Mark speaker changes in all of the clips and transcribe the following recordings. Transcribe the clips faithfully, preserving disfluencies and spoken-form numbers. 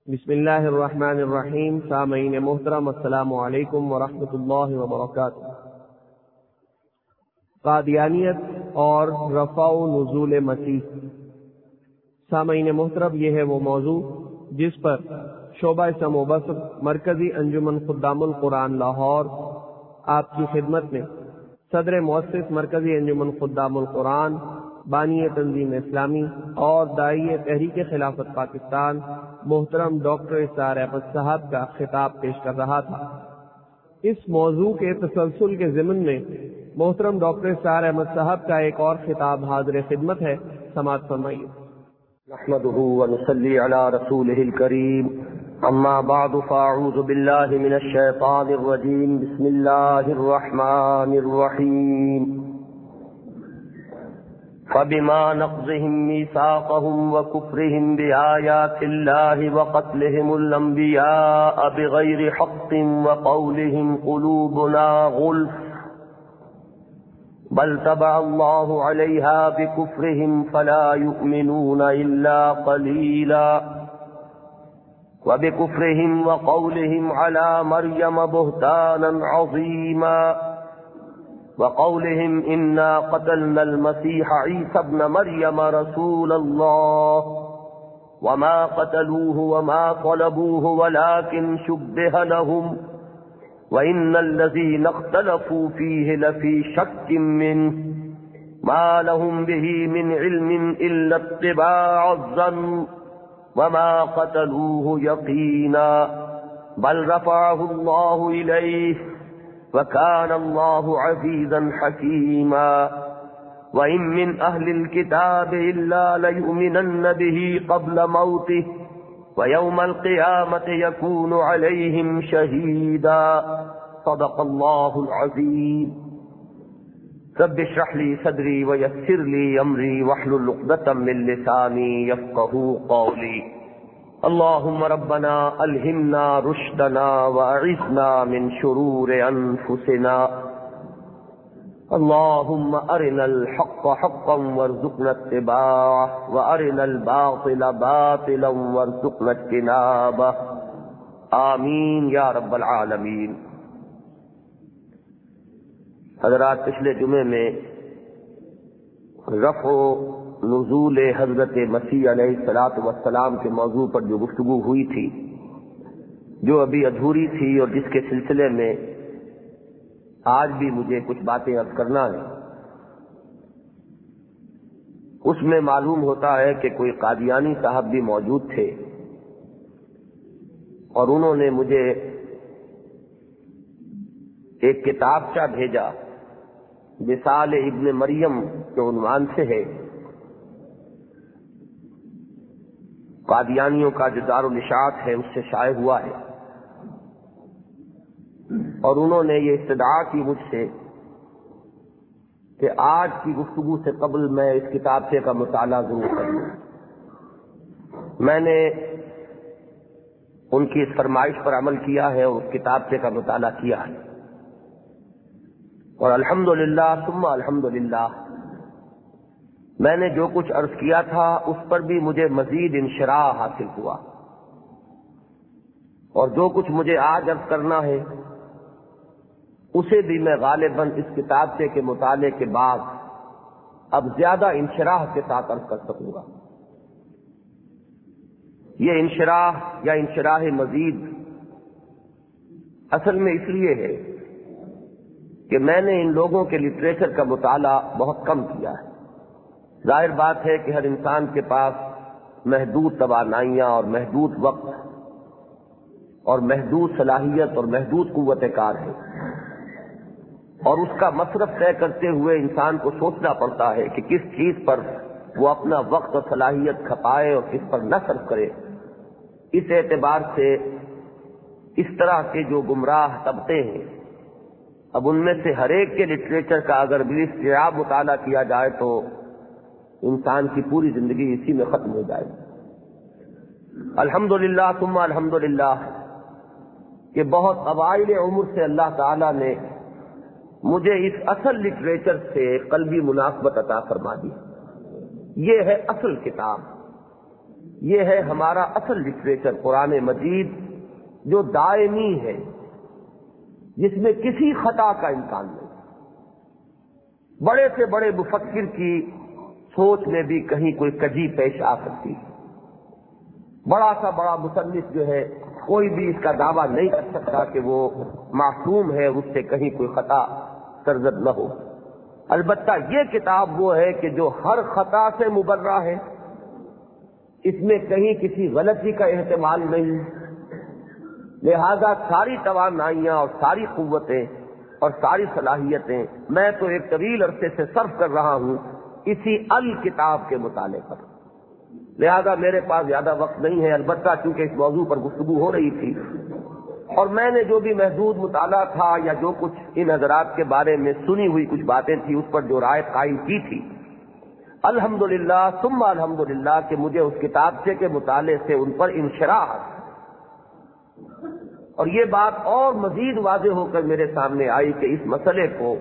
Speaker 1: بسم اللہ الرحمن الرحیم۔ سامعین محترم، السلام علیکم ورحمۃ اللہ وبرکاتہ۔ قادیانیت اور رفع و نزول مسیح۔ سامعین محترم، یہ ہے وہ موضوع جس پر شعبہ سمع و بصر مرکزی انجمن خدام القرآن لاہور آپ کی خدمت میں صدر مؤسس مرکزی انجمن خدام القرآن، بانی تنظیم اسلامی اور داعی تحریک خلافت پاکستان محترم ڈاکٹر اسرار احمد صاحب کا خطاب پیش کر رہا تھا۔ اس موضوع کے تسلسل کے ضمن میں محترم ڈاکٹر اسرار احمد صاحب کا ایک اور خطاب حاضر خدمت ہے، سماعت فرمائیے۔
Speaker 2: نحمده ونصلي على رسوله الكريم، اما بعد فاعوذ بالله من الشيطان الرجيم، بسم الله الرحمن الرحيم۔ فبما نقضهم ميثاقهم وكفرهم بآيات الله وقتلهم الأنبياء بغير حق وقولهم قلوبنا غلف بل طبع الله عليها بكفرهم فلا يؤمنون إلا قليلا وبكفرهم وقولهم على مريم بهتانا عظيما وقولهم إنا قتلنا المسيح عيسى ابن مريم رسول الله وما قتلوه وما صلبوه ولكن شبه لهم وَإِنَّ الَّذِينَ اخْتَلَفُوا فِيهِ لَفِي شَكٍّ مِّنْهُ مَا لَهُم بِهِ مِنْ عِلْمٍ إِلَّا اتِّبَاعَ الظَّنِّ وَمَا قَتَلُوهُ يَقِينًا بَلْ رَفَعَهُ اللَّهُ إِلَيْهِ وَكَانَ اللَّهُ عَزِيزًا حَكِيمًا وَإِن مِّنْ أَهْلِ الْكِتَابِ إِلَّا لَيُؤْمِنَنَّ بِهِ قَبْلَ مَوْتِهِ وَيَوْمَ الْقِيَامَةِ يَكُونُ عَلَيْهِمْ شَهِيدًا صدق اللہ العظیم۔ رب اشرح لي صدری ويسر لي أمری واحلل عقدة من لسانی يفقهوا قولی۔ اللهم ربنا ألهمنا رشدنا وأعذنا من شرور أنفسنا، اللهم أرنا الحق حقا وارزقنا اتباعه وأرنا الباطل باطلا وارزقنا اجتنابه، آمین یا رب العالمین۔ حضرات، پچھلے جمعے میں رفع و نزول حضرت مسیح علیہ الصلوۃ والسلام کے موضوع پر جو گفتگو ہوئی تھی، جو ابھی ادھوری تھی اور جس کے سلسلے میں آج بھی مجھے کچھ باتیں عرض کرنا ہے، اس میں معلوم ہوتا ہے کہ کوئی قادیانی صاحب بھی موجود تھے اور انہوں نے مجھے ایک کتابچہ بھیجا، مثال ابن مریم کے عنوان سے ہے۔ قادیانیوں کا جو دارالاشاعت ہے اس سے شائع ہوا ہے، اور انہوں نے یہ استدعا کی مجھ سے کہ آج کی گفتگو سے قبل میں اس کتابچے کا مطالعہ ضرور کروں۔ میں نے ان کی اس فرمائش پر عمل کیا ہے اور اس کتابچے کا مطالعہ کیا ہے، اور الحمدللہ ثم الحمدللہ میں نے جو کچھ عرض کیا تھا اس پر بھی مجھے مزید انشراح حاصل ہوا، اور جو کچھ مجھے آج عرض کرنا ہے اسے بھی میں غالباً اس کتابچے کے مطالعے کے بعد اب زیادہ انشراح کے ساتھ عرض کر سکوں گا۔ یہ انشراح یا انشراح مزید اصل میں اس لیے ہے کہ میں نے ان لوگوں کے لٹریچر کا مطالعہ بہت کم کیا ہے۔ ظاہر بات ہے کہ ہر انسان کے پاس محدود توانائیاں اور محدود وقت اور محدود صلاحیت اور محدود قوت کار ہے، اور اس کا مصرف طے کرتے ہوئے انسان کو سوچنا پڑتا ہے کہ کس چیز پر وہ اپنا وقت اور صلاحیت کھپائے اور کس پر نہ صرف کرے۔ اس اعتبار سے اس طرح کے جو گمراہ طبقے ہیں، اب ان میں سے ہر ایک کے لٹریچر کا اگر باستیعاب مطالعہ کیا جائے تو انسان کی پوری زندگی اسی میں ختم ہو جائے گی۔ الحمدللہ ثم الحمدللہ کہ بہت اوائل عمر سے اللہ تعالیٰ نے مجھے اس اصل لٹریچر سے قلبی مناسبت عطا فرما دی۔ یہ ہے اصل کتاب، یہ ہے ہمارا اصل لٹریچر قرآن مجید، جو دائمی ہے، جس میں کسی خطا کا امکان نہیں۔ بڑے سے بڑے مفکر کی سوچ میں بھی کہیں کوئی کجی پیش آ سکتی ہے، بڑا سا بڑا مصنف جو ہے کوئی بھی اس کا دعویٰ نہیں کر سکتا کہ وہ معصوم ہے، اس سے کہیں کوئی خطا سرزد نہ ہو۔ البتہ یہ کتاب وہ ہے کہ جو ہر خطا سے مبرہ ہے، اس میں کہیں کسی غلطی کا احتمال نہیں، لہذا ساری توانائیاں اور ساری قوتیں اور ساری صلاحیتیں میں تو ایک طویل عرصے سے صرف کر رہا ہوں اسی الکتاب کے مطالعے پر، لہذا میرے پاس زیادہ وقت نہیں ہے۔ البتہ چونکہ اس موضوع پر گفتگو ہو رہی تھی اور میں نے جو بھی محدود مطالعہ تھا یا جو کچھ ان حضرات کے بارے میں سنی ہوئی کچھ باتیں تھیں اس پر جو رائے قائم کی تھی، الحمدللہ ثم الحمدللہ کہ مجھے اس کتابچے کے مطالعے سے ان پر انشراح، اور یہ بات اور مزید واضح ہو کر میرے سامنے آئی کہ اس مسئلے کو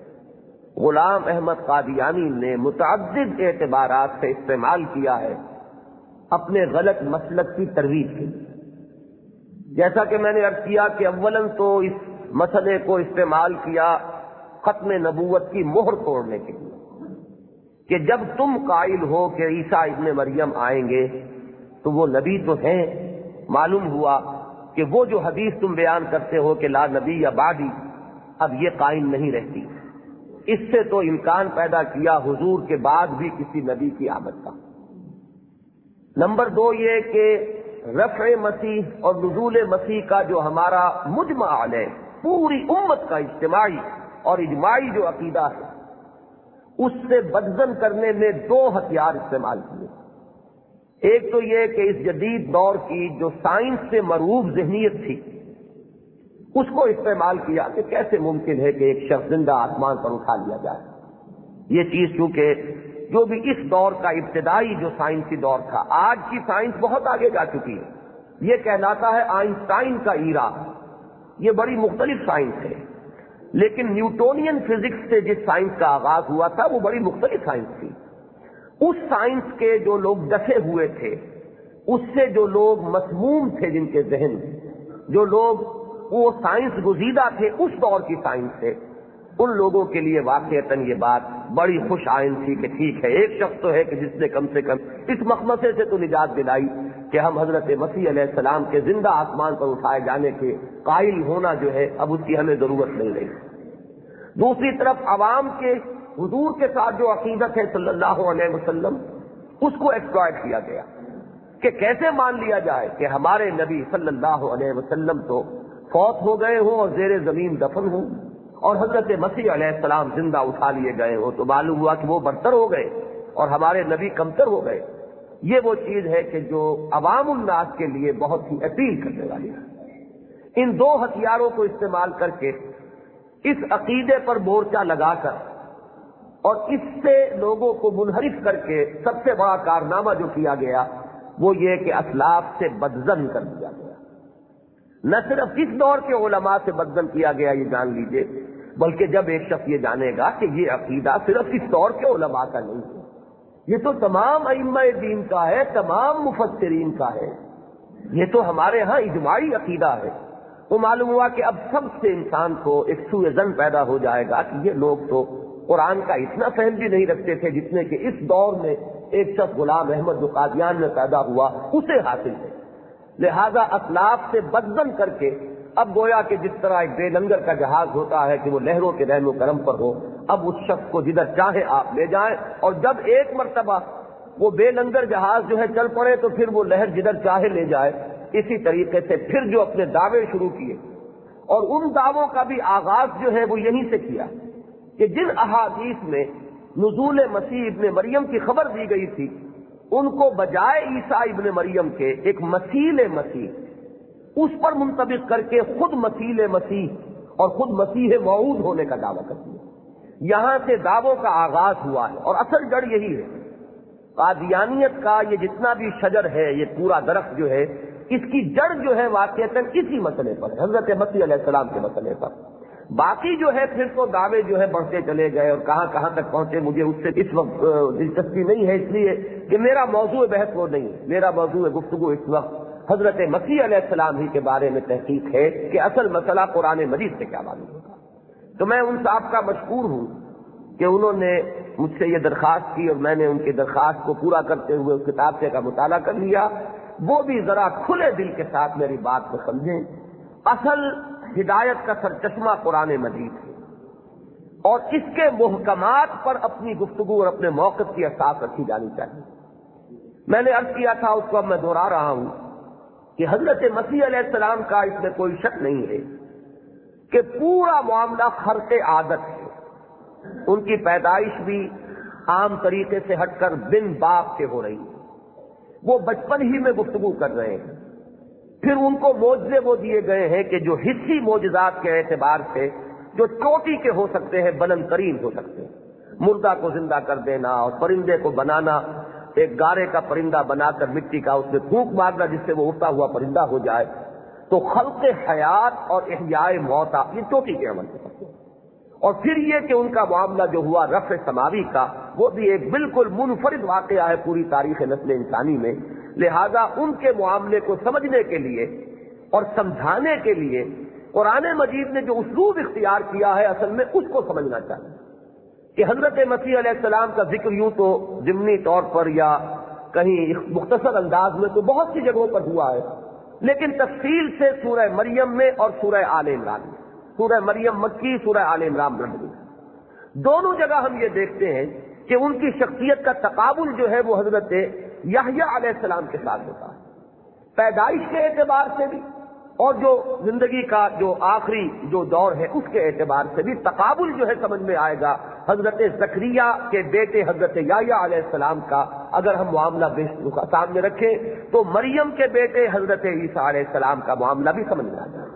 Speaker 2: غلام احمد قادیانی نے متعدد اعتبارات سے استعمال کیا ہے اپنے غلط مسلک کی ترویج کے لیے۔ جیسا کہ میں نے عرض کیا کہ اولاً تو اس مسئلے کو استعمال کیا ختم نبوت کی مہر توڑنے کے لیے، کہ جب تم قائل ہو کہ عیسیٰ ابن مریم آئیں گے تو وہ نبی تو ہیں، معلوم ہوا کہ وہ جو حدیث تم بیان کرتے ہو کہ لا نبی یا بعدی، اب یہ قائم نہیں رہتی۔ اس سے تو امکان پیدا کیا حضور کے بعد بھی کسی نبی کی آمد کا۔ نمبر دو یہ کہ رفع مسیح اور نزول مسیح کا جو ہمارا مجمع علیہ پوری امت کا اجتماعی اور اجماعی جو عقیدہ ہے، اس سے بدزن کرنے میں دو ہتھیار استعمال کیے۔ ایک تو یہ کہ اس جدید دور کی جو سائنس سے مرعوب ذہنیت تھی اس کو استعمال کیا کہ کیسے ممکن ہے کہ ایک شخص زندہ آسمان پر اٹھا لیا جائے۔ یہ چیز چونکہ جو بھی اس دور کا ابتدائی جو سائنسی دور تھا، آج کی سائنس بہت آگے جا چکی ہے، یہ کہلاتا ہے آئنسٹائن کا ایرا، یہ بڑی مختلف سائنس ہے، لیکن نیوٹونین فزکس سے جس سائنس کا آغاز ہوا تھا وہ بڑی مختلف سائنس تھی۔ اس سائنس کے جو لوگ ڈسے ہوئے تھے، اس سے جو لوگ مسموم تھے، جن کے ذہن جو لوگ وہ سائنس گزیدہ تھے اس دور کی سائنس سے، ان لوگوں کے لیے واقعتاً یہ بات بڑی خوش آئند تھی کہ ٹھیک ہے، ایک شخص تو ہے کہ جس نے کم سے کم اس مخمصے سے تو نجات دلائی کہ ہم حضرت مسیح علیہ السلام کے زندہ آسمان پر اٹھائے جانے کے قائل ہونا جو ہے اب اس کی ہمیں ضرورت نہیں رہی۔ دوسری طرف عوام کے حضور کے ساتھ جو عقیدت ہے صلی اللہ علیہ وسلم، اس کو ایکسپلائٹ کیا گیا کہ کیسے مان لیا جائے کہ ہمارے نبی صلی اللہ علیہ وسلم تو فوت ہو گئے ہوں اور زیر زمین دفن ہوں، اور حضرت مسیح علیہ السلام زندہ اٹھا لیے گئے ہو، تو معلوم ہوا کہ وہ برتر ہو گئے اور ہمارے نبی کمتر ہو گئے۔ یہ وہ چیز ہے کہ جو عوام الناس کے لیے بہت ہی اپیل کرنے والی ہے۔ ان دو ہتھیاروں کو استعمال کر کے اس عقیدے پر مورچہ لگا کر اور اس سے لوگوں کو منحرف کر کے سب سے بڑا کارنامہ جو کیا گیا وہ یہ کہ اسلاف سے بدزن کر دیا گیا۔ نہ صرف اس دور کے علماء سے بدزن کیا گیا، یہ جان لیجئے، بلکہ جب ایک شخص یہ جانے گا کہ یہ عقیدہ صرف اس دور کے علماء کا نہیں ہے، یہ تو تمام ائمہ دین کا ہے، تمام مفسرین کا ہے، یہ تو ہمارے ہاں اجماعی عقیدہ ہے، تو معلوم ہوا کہ اب سب سے انسان کو ایک سوء ظن پیدا ہو جائے گا کہ یہ لوگ تو قرآن کا اتنا فہم بھی نہیں رکھتے تھے جتنے کہ اس دور میں ایک شخص غلام احمد جو قادیان میں پیدا ہوا اسے حاصل ہے۔ لہذا اسلاف سے بدزن کر کے اب گویا کہ جس طرح ایک بے لنگر کا جہاز ہوتا ہے کہ وہ لہروں کے رحم و کرم پر ہو، اب اس شخص کو جدھر چاہے آپ لے جائیں، اور جب ایک مرتبہ وہ بے لنگر جہاز جو ہے چل پڑے تو پھر وہ لہر جدھر چاہے لے جائے۔ اسی طریقے سے پھر جو اپنے دعوے شروع کیے، اور ان دعووں کا بھی آغاز جو ہے وہ یہیں سے کیا کہ جن احادیث میں نزول مسیح ابن مریم کی خبر دی گئی تھی، ان کو بجائے عیسیٰ ابن مریم کے ایک مثیل مسیح اس پر منطبق کر کے خود مثیل مسیح اور خود مسیح موعود ہونے کا دعویٰ کرتی ہے۔ یہاں سے دعووں کا آغاز ہوا ہے، اور اصل جڑ یہی ہے۔ قادیانیت کا یہ جتنا بھی شجر ہے، یہ پورا درخت جو ہے، اس کی جڑ جو ہے واقعتاً اسی مسئلے پر ہے، حضرت مسیح علیہ السلام کے مسئلے پر۔ باقی جو ہے پھر تو دعوے جو ہے بڑھتے چلے گئے اور کہاں کہاں تک پہنچے مجھے اس سے اس وقت دلچسپی نہیں ہے، اس لیے کہ میرا موضوع بحث وہ نہیں ہے. میرا موضوع گفتگو اس وقت حضرت مسیح علیہ السلام ہی کے بارے میں تحقیق ہے کہ اصل مسئلہ قرآن مجید سے کیا معلوم ہوگا. تو میں ان صاحب کا مشکور ہوں کہ انہوں نے مجھ سے یہ درخواست کی اور میں نے ان کی درخواست کو پورا کرتے ہوئے اس کتاب سے کا مطالعہ کر لیا. وہ بھی ذرا کھلے دل کے ساتھ میری بات کو سمجھیں. اصل ہدایت کا سرچشمہ قرآن مجید ہے اور اس کے محکمات پر اپنی گفتگو اور اپنے موقف کی اساس رکھی جانی چاہیے. میں نے عرض کیا تھا، اس کو اب میں دوہرا رہا ہوں کہ حضرت مسیح علیہ السلام کا اس میں کوئی شک نہیں ہے کہ پورا معاملہ خرق عادت ہے. ان کی پیدائش بھی عام طریقے سے ہٹ کر بن باپ کے ہو رہی ہے. وہ بچپن ہی میں گفتگو کر رہے ہیں. پھر ان کو معجزے وہ دیے گئے ہیں کہ جو حصی معجزات کے اعتبار سے جو چوٹی کے ہو سکتے ہیں، بلند ترین ہو سکتے ہیں. مردہ کو زندہ کر دینا اور پرندے کو بنانا، ایک گارے کا پرندہ بنا کر مٹی کا اس میں پھونک مارنا جس سے وہ اڑتا ہوا پرندہ ہو جائے. تو خلق حیات اور احیاء موتا یہ چوٹی کے عمل سے سکتے ہیں. اور پھر یہ کہ ان کا معاملہ جو ہوا رفع سماوی کا، وہ بھی ایک بالکل منفرد واقعہ ہے پوری تاریخ نسل انسانی میں. لہذا ان کے معاملے کو سمجھنے کے لیے اور سمجھانے کے لیے قرآن مجید نے جو اسلوب اختیار کیا ہے، اصل میں اس کو سمجھنا چاہیے کہ حضرت مسیح علیہ السلام کا ذکر یوں تو ضمنی طور پر یا کہیں مختصر انداز میں تو بہت سی جگہوں پر ہوا ہے، لیکن تفصیل سے سورہ مریم میں اور سورہ آل عمران میں. سورہ مریم مکی، سورہ آل عمران مدنی. دونوں جگہ ہم یہ دیکھتے ہیں کہ ان کی شخصیت کا تقابل جو ہے وہ حضرت یحییٰ علیہ السلام کے ساتھ ہوتا ہے، پیدائش کے اعتبار سے بھی اور جو زندگی کا جو آخری جو دور ہے اس کے اعتبار سے بھی تقابل جو ہے سمجھ میں آئے گا. حضرت زکریا کے بیٹے حضرت یحییٰ علیہ السلام کا اگر ہم معاملہ سامنے رکھیں تو مریم کے بیٹے حضرت عیسیٰ علیہ السلام کا معاملہ بھی سمجھ میں آ جائے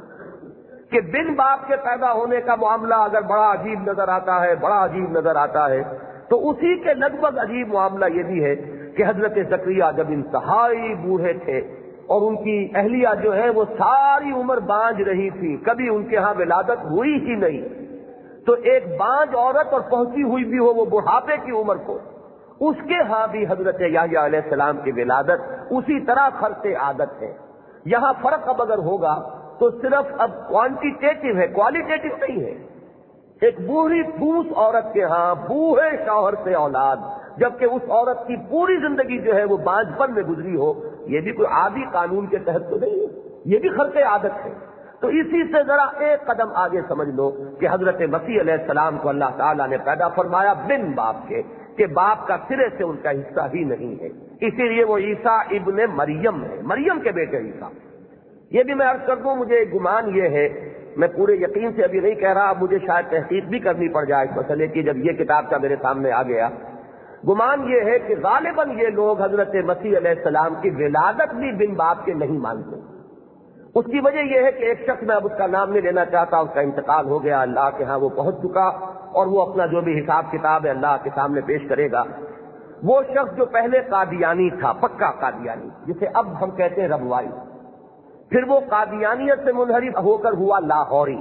Speaker 2: کہ بن باپ کے پیدا ہونے کا معاملہ اگر بڑا عجیب نظر آتا ہے، بڑا عجیب نظر آتا ہے، تو اسی کے لگ بھگ عجیب معاملہ یہ بھی ہے کہ حضرت زکریا جب انتہائی بوڑھے تھے اور ان کی اہلیہ جو ہے وہ ساری عمر بانجھ رہی تھی، کبھی ان کے ہاں ولادت ہوئی ہی نہیں، تو ایک بانجھ عورت اور پہنچی ہوئی بھی ہو وہ بڑھاپے کی عمر کو، اس کے ہاں بھی حضرت یحییٰ علیہ السلام کی ولادت اسی طرح خرق عادت ہے. یہاں فرق اب اگر ہوگا تو صرف اب کوانٹیٹیو ہے، کوالیٹیٹو نہیں ہے. ایک بوڑھی پھوس عورت کے ہاں بوڑھے شوہر سے اولاد، جبکہ اس عورت کی پوری زندگی جو ہے وہ بانجھ پن میں گزری ہو، یہ بھی کوئی عادی قانون کے تحت تو نہیں ہے، یہ بھی خرق عادت ہے. تو اسی سے ذرا ایک قدم آگے سمجھ لو کہ حضرت مسیح علیہ السلام کو اللہ تعالیٰ نے پیدا فرمایا بن باپ کے، کہ باپ کا سرے سے ان کا حصہ ہی نہیں ہے. اسی لیے وہ عیسیٰ ابن مریم ہے، مریم کے بیٹے عیسیٰ. یہ بھی میں عرض کر دوں، مجھے گمان یہ ہے، میں پورے یقین سے ابھی نہیں کہہ رہا، اب مجھے شاید تحقیق بھی کرنی پڑ جائے اس مسئلے کی جب یہ کتاب کا میرے سامنے آ گیا. گمان یہ ہے کہ غالباً یہ لوگ حضرت مسیح علیہ السلام کی ولادت بھی بن باپ کے نہیں مانتے. اس کی وجہ یہ ہے کہ ایک شخص، میں اب اس کا نام نہیں لینا چاہتا، اس کا انتقال ہو گیا، اللہ کے ہاں وہ پہنچ چکا اور وہ اپنا جو بھی حساب کتاب ہے اللہ کے سامنے پیش کرے گا. وہ شخص جو پہلے قادیانی تھا، پکا قادیانی جسے اب ہم کہتے ہیں ربوائی، پھر وہ قادیانیت سے منحرف ہو کر ہوا لاہوری.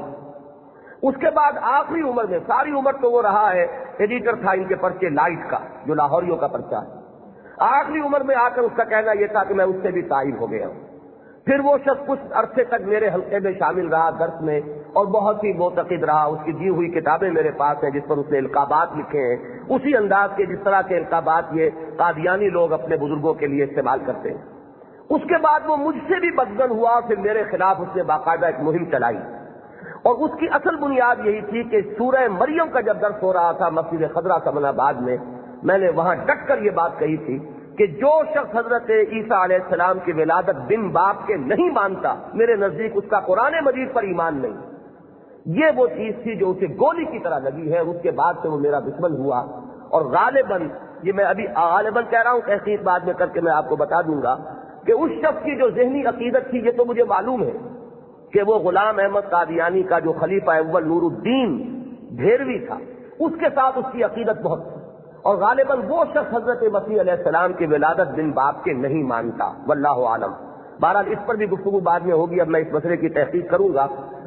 Speaker 2: اس کے بعد آخری عمر میں، ساری عمر تو وہ رہا ہے ایڈیٹر تھا ان کے پرچے لائٹ کا جو لاہوریوں کا پرچہ ہے. آخری عمر میں آ کر اس کا کہنا یہ تھا کہ میں اس سے بھی تائب ہو گیا ہوں. پھر وہ شخص کچھ عرصے تک میرے حلقے میں شامل رہا درس میں اور بہت ہی معتقد رہا. اس کی دی ہوئی کتابیں میرے پاس ہیں جس پر اس نے القابات لکھے ہیں، اسی انداز کے جس طرح کے القابات یہ قادیانی لوگ اپنے بزرگوں کے لیے استعمال کرتے ہیں. اس کے بعد وہ مجھ سے بھی بدگن ہوا، پھر میرے خلاف اس نے باقاعدہ ایک مہم چلائی اور اس کی اصل بنیاد یہی تھی کہ سورہ مریم کا جب درس ہو رہا تھا مسجد خضرہ سمن آباد میں، میں نے وہاں ڈٹ کر یہ بات کہی تھی کہ جو شخص حضرت عیسیٰ علیہ السلام کی ولادت بن باپ کے نہیں مانتا، میرے نزدیک اس کا قرآن مجید پر ایمان نہیں. یہ وہ چیز تھی جو اسے گولی کی طرح لگی ہے. اس کے بعد سے وہ میرا دشمن ہوا اور غالباً، یہ میں ابھی غالباً کہہ رہا ہوں، تحقیق بعد میں کر کے میں آپ کو بتا دوں گا کہ اس شخص کی جو ذہنی عقیدت تھی، یہ تو مجھے معلوم ہے کہ وہ غلام احمد قادیانی کا جو خلیفہ اول نور الدین بھیروی تھا، اس کے ساتھ اس کی عقیدت بہت تھی اور غالباً وہ شخص حضرت مسیح علیہ السلام کی ولادت بن باپ کے نہیں مانتا. واللہ عالم. بہرحال اس پر بھی گفتگو بعد میں ہوگی، اب میں اس مسئلے کی تحقیق کروں گا.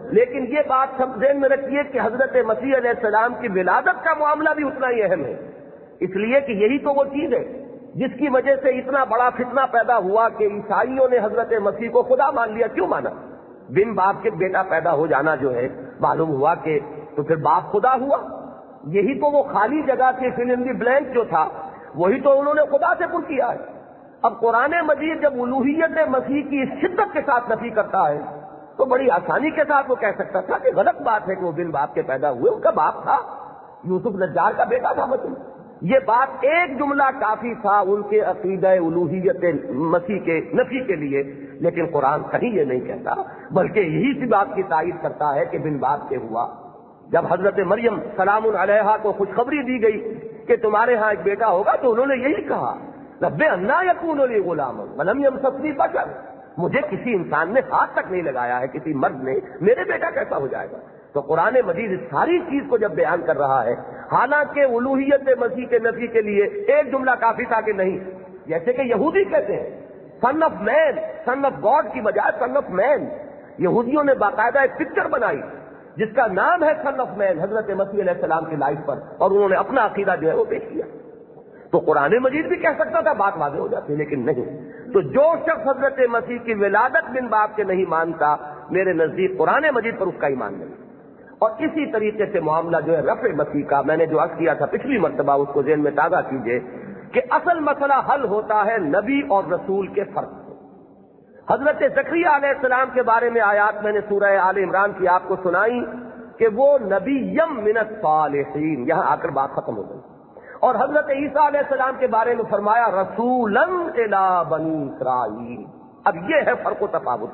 Speaker 2: لیکن یہ بات سب ذہن میں رکھیے کہ حضرت مسیح علیہ السلام کی ولادت کا معاملہ بھی اتنا ہی اہم ہے، اس لیے کہ یہی تو وہ چیز ہے جس کی وجہ سے اتنا بڑا فتنہ پیدا ہوا کہ عیسائیوں نے حضرت مسیح کو خدا مان لیا۔ کیوں مانا؟ بن باپ کے بیٹا پیدا ہو جانا جو ہے، معلوم ہوا کہ تو پھر باپ خدا ہوا۔ یہی تو وہ خالی جگہ کے فل ان دی بلینک جو تھا، وہی تو انہوں نے خدا سے پر کیا ہے۔ اب قرآن مجید جب الوہیت مسیح کی شدت کے ساتھ نفی کرتا ہے تو بڑی آسانی کے ساتھ وہ کہہ سکتا تھا کہ غلط بات ہے کہ وہ بن باپ کے پیدا ہوئے، ان کا باپ تھا، یوسف نجار کا بیٹا تھا مطلب۔ یہ بات ایک جملہ کافی تھا ان کے عقیدہ الوہیت مسیح کے نفی کے لیے، لیکن قرآن کہیں یہ نہیں کہتا، بلکہ یہی سی بات کی تائید کرتا ہے کہ بن باپ کے ہوا۔ جب حضرت مریم سلام علیہا کو خوشخبری دی گئی کہ تمہارے ہاں ایک بیٹا ہوگا تو انہوں نے یہی کہا، رب انا یکون لی غلام ولم یمسسنی بشر، مجھے کسی انسان نے ہاتھ تک نہیں لگایا ہے، کسی مرد نے، میرے بیٹا کیسا ہو جائے گا؟ تو قرآن مجید اس ساری چیز کو جب بیان کر رہا ہے، حالانکہ الوہیت مسیح کے نفی کے لیے ایک جملہ کافی تھا کہ نہیں، جیسے کہ یہودی کہتے ہیں son of man, son of God کی بجائے سن آف مین۔ یہودیوں نے باقاعدہ ایک پکچر بنائی جس کا نام ہے سن آف مین، حضرت مسیح علیہ السلام کی لائف پر، اور انہوں نے اپنا عقیدہ جو ہے وہ پیش کیا۔ تو قرآن مجید بھی کہہ سکتا تھا، بات واضح ہو جاتی، لیکن نہیں۔ تو جو شخص حضرت مسیح کی ولادت بن باپ کے نہیں مانتا، میرے نزدیک قرآن مجید پر اس کا ایمان نہیں۔ اور اسی طریقے سے معاملہ جو ہے رفع مسیح کا، میں نے جو عرض کیا تھا پچھلی مرتبہ، اس کو ذہن میں تازہ کیجئے کہ اصل مسئلہ حل ہوتا ہے نبی اور رسول کے فرق سے۔ حضرت زکریا علیہ السلام کے بارے میں آیات میں نے سورہ آل عمران کی آپ کو سنائی کہ وہ نبی یم من الصالحین، یہاں آ کر بات ختم ہو گئی۔ اور حضرت عیسیٰ علیہ السلام کے بارے میں فرمایا رسولا الی بنی اسرائیل۔ اب یہ ہے فرق و تفاوت۔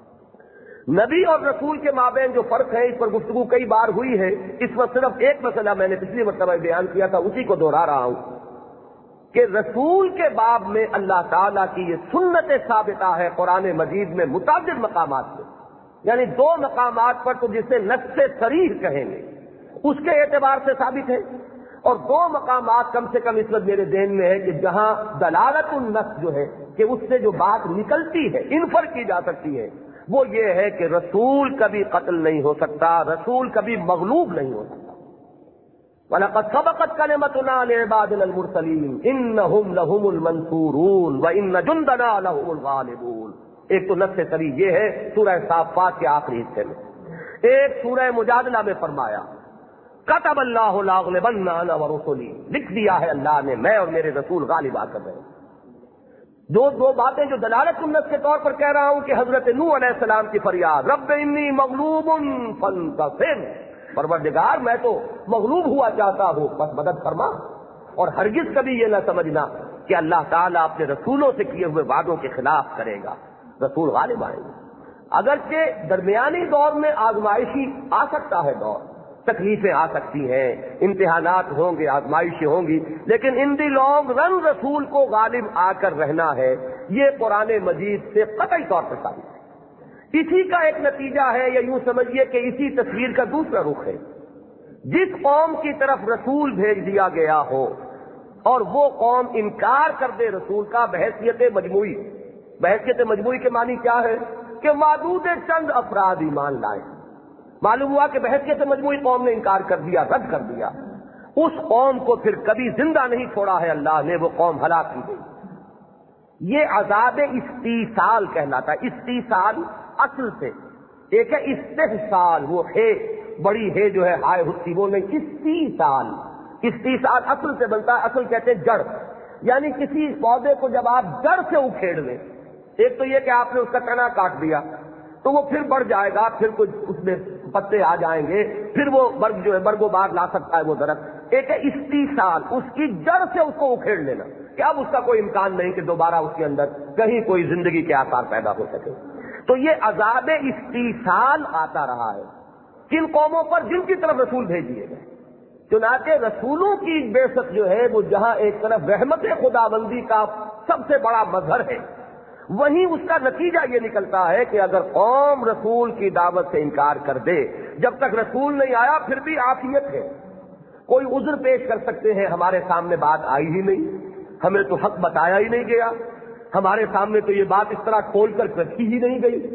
Speaker 2: نبی اور رسول کے مابین جو فرق ہے، اس پر گفتگو کئی بار ہوئی ہے، اس وقت صرف ایک مسئلہ میں نے پچھلی مرتبہ بیان کیا تھا، اسی کو دوہرا رہا ہوں کہ رسول کے باب میں اللہ تعالیٰ کی یہ سنت ثابتہ ہے قرآن مجید میں متعدد مقامات پہ، یعنی دو مقامات پر تو جسے نص صریح کہیں گے اس کے اعتبار سے ثابت ہے، اور دو مقامات کم سے کم اس وقت میرے ذہن میں ہے کہ جہاں دلالت النص جو ہے کہ اس سے جو بات نکلتی ہے، انفر کی جا سکتی ہے، وہ یہ ہے کہ رسول کبھی قتل نہیں ہو سکتا، رسول کبھی مغلوب نہیں ہو سکتا۔ وَلَقَدْ سَبَقَتْ كَلِمَتُنَا لِعِبَادِنَا الْمُرْسَلِينَ إِنَّهُمْ لَهُمُ الْمَنْصُورُونَ وَإِنَّ جُنْدَنَا لَهُمُ الْغَالِبُونَ۔ ایک تو نص صریح یہ ہے سورہ صافات کے آخری حصے میں، ایک سورہ مجادلہ میں فرمایا کتب اللہ لاغلبن انا ورسلی، لکھ دیا ہے اللہ نے میں اور میرے رسول غالب آ کر رہے۔ دو دو باتیں جو دلالت النص کے طور پر کہہ رہا ہوں کہ حضرت نوح علیہ السلام کی فریاد رب انی مغلوب فانتصر، پروردگار میں تو مغلوب ہوا چاہتا ہوں بس مدد فرما۔ اور ہرگز کبھی یہ نہ سمجھنا کہ اللہ تعالیٰ اپنے رسولوں سے کیے ہوئے وعدوں کے خلاف کرے گا، رسول غالب آئیں گے۔ اگرچہ درمیانی دور میں آزمائشی آ سکتا ہے، دور تکلیفیں آ سکتی ہیں، امتحانات ہوں گے، آزمائشیں ہوں گی، لیکن ان دی لانگ رن رسول کو غالب آ کر رہنا ہے، یہ قرآن مجید سے قطعی طور پر ثابت ہے۔ اسی کا ایک نتیجہ ہے، یا یوں سمجھیے کہ اسی تصویر کا دوسرا رخ ہے، جس قوم کی طرف رسول بھیج دیا گیا ہو اور وہ قوم انکار کر دے رسول کا بحیثیت مجموعی، بحیثیت مجموعی کے معنی کیا ہے کہ معدود چند افراد ایمان لائیں، معلوم ہوا کہ بحیثیت مجموعی قوم نے انکار کر دیا، رد کر دیا، اس قوم کو پھر کبھی زندہ نہیں چھوڑا ہے اللہ نے، وہ قوم ہلاک کی گئی۔ یہ عذاب استیصال کہلاتا ہے۔ استیصال اصل سے ایک ہے استحصال، وہ ہے بڑی ہے جو ہے ہائے ہستی، وہ نہیں، استیصال۔ استیصال اصل سے بنتا ہے، اصل کہتے ہیں جڑ، یعنی کسی پودے کو جب آپ جڑ سے اکھیڑ لیں، ایک تو یہ کہ آپ نے اس کا تنا کاٹ دیا تو وہ پھر بڑھ جائے گا، پھر کچھ اس میں پتے آ جائیں گے، پھر وہ برگ جو ہے برگ و بار لا سکتا ہے وہ درخت۔ ایک ہے استیصال، اس کی جڑ سے اس کو اکھیڑ لینا کہ اب اس کا کوئی امکان نہیں کہ دوبارہ اس کے اندر کہیں کوئی زندگی کے آثار پیدا ہو سکے۔ تو یہ عذاب استیصال آتا رہا ہے کن قوموں پر؟ جن کی طرف رسول بھیج دیے گئے۔ چنانچہ رسولوں کی بعثت جو ہے وہ جہاں ایک طرف رحمت خداوندی کا سب سے بڑا مظہر ہے، وہیں اس کا نتیجہ یہ نکلتا ہے کہ اگر قوم رسول کی دعوت سے انکار کر دے، جب تک رسول نہیں آیا پھر بھی عافیت ہے، کوئی عذر پیش کر سکتے ہیں، ہمارے سامنے بات آئی ہی نہیں، ہمیں تو حق بتایا ہی نہیں گیا، ہمارے سامنے تو یہ بات اس طرح کھول کر رکھی ہی نہیں گئی،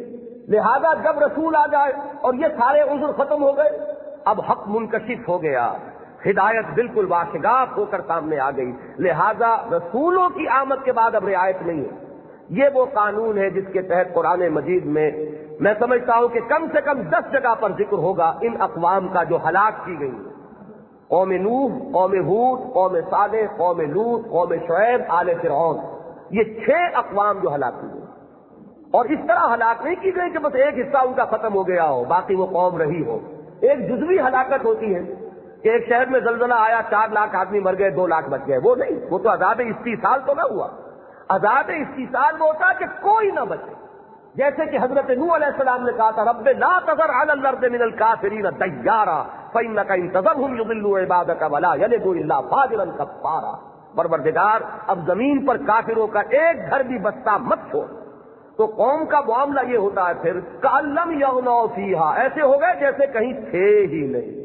Speaker 2: لہذا جب رسول آ جائے اور یہ سارے عذر ختم ہو گئے، اب حق منکشف ہو گیا، ہدایت بالکل واشگاف ہو کر سامنے آ گئی، لہذا رسولوں کی آمد کے بعد اب رعایت نہیں ہے۔ یہ وہ قانون ہے جس کے تحت قرآن مجید میں میں سمجھتا ہوں کہ کم سے کم دس جگہ پر ذکر ہوگا ان اقوام کا جو ہلاک کی گئی ہے۔ قوم نوح، قوم ہود، قوم صالح، قوم لوط، قوم شعیب، آل فرعون، یہ چھ اقوام جو ہلاک کی گئی، اور اس طرح ہلاک نہیں کی گئی کہ بس ایک حصہ ان کا ختم ہو گیا ہو باقی وہ قوم رہی ہو۔ ایک جزوی ہلاکت ہوتی ہے کہ ایک شہر میں زلزلہ آیا، چار لاکھ آدمی مر گئے، دو لاکھ بچ گئے، وہ نہیں، وہ تو عذاب استیصال تو نہ ہوا۔ عذاب استیصال وہ ہوتا کہ کوئی نہ بچے، جیسے کہ حضرت نوح علیہ السلام نے کہا تھا رب لا تذر علی الارض من الکافرین دیارا فانک ان تذرهم یضلوا عبادک ولا یلدوا الا فاجرا کفارا، پروردگار اب زمین پر کافروں کا ایک گھر بھی بستا مت چھوڑ۔ تو قوم کا معاملہ یہ ہوتا ہے پھر کأن لم یغنوا فیہا، ایسے ہو گئے جیسے کہیں تھے ہی نہیں۔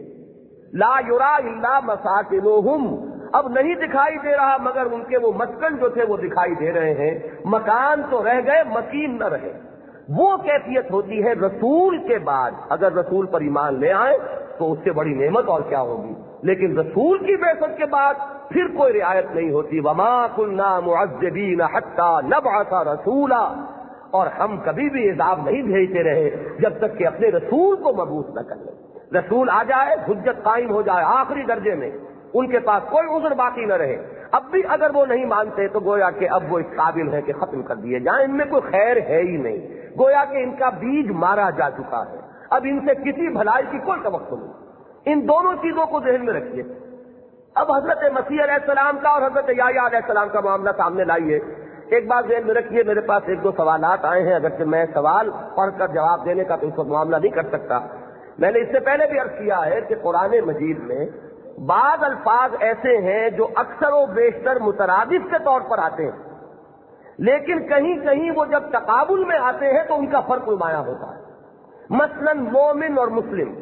Speaker 2: لا یرا الا مساکنہم، اب نہیں دکھائی دے رہا مگر ان کے وہ مسکن جو تھے وہ دکھائی دے رہے ہیں، مکان تو رہ گئے مکین نہ رہے۔ وہ کیفیت ہوتی ہے رسول کے بعد، اگر رسول پر ایمان لے آئے تو اس سے بڑی نعمت اور کیا ہوگی، لیکن رسول کی بعثت کے بعد پھر کوئی رعایت نہیں ہوتی۔ وما كنا معذبین حتی نبعث رسولا، اور ہم کبھی بھی عذاب نہیں بھیجتے رہے جب تک کہ اپنے رسول کو مبعوث نہ کر لیں۔ رسول آ جائے، حجت قائم ہو جائے آخری درجے میں، ان کے پاس کوئی عذر باقی نہ رہے، اب بھی اگر وہ نہیں مانتے تو گویا کہ اب وہ اس قابل ہے کہ ختم کر دیے جائیں، ان میں کوئی خیر ہے ہی نہیں، گویا کہ ان کا بیج مارا جا چکا ہے، اب ان سے کسی بھلائی کی کوئی توقع نہیں۔ ان دونوں چیزوں کو ذہن میں رکھیے۔ اب حضرت مسیح علیہ السلام کا اور حضرت یحییٰ علیہ السلام کا معاملہ سامنے لائیے۔ ایک بات ذہن میں رکھیے، میرے پاس ایک دو سوالات آئے ہیں، اگرچہ میں سوال پڑھ کر جواب دینے کا تو اس وقت معاملہ نہیں کر سکتا۔ میں نے اس سے پہلے بھی عرض کیا ہے کہ قرآن مجید میں بعض الفاظ ایسے ہیں جو اکثر و بیشتر مترادف کے طور پر آتے ہیں، لیکن کہیں کہیں وہ جب تقابل میں آتے ہیں تو ان کا فرق نمایاں ہوتا ہے۔ مثلا مومن اور مسلم،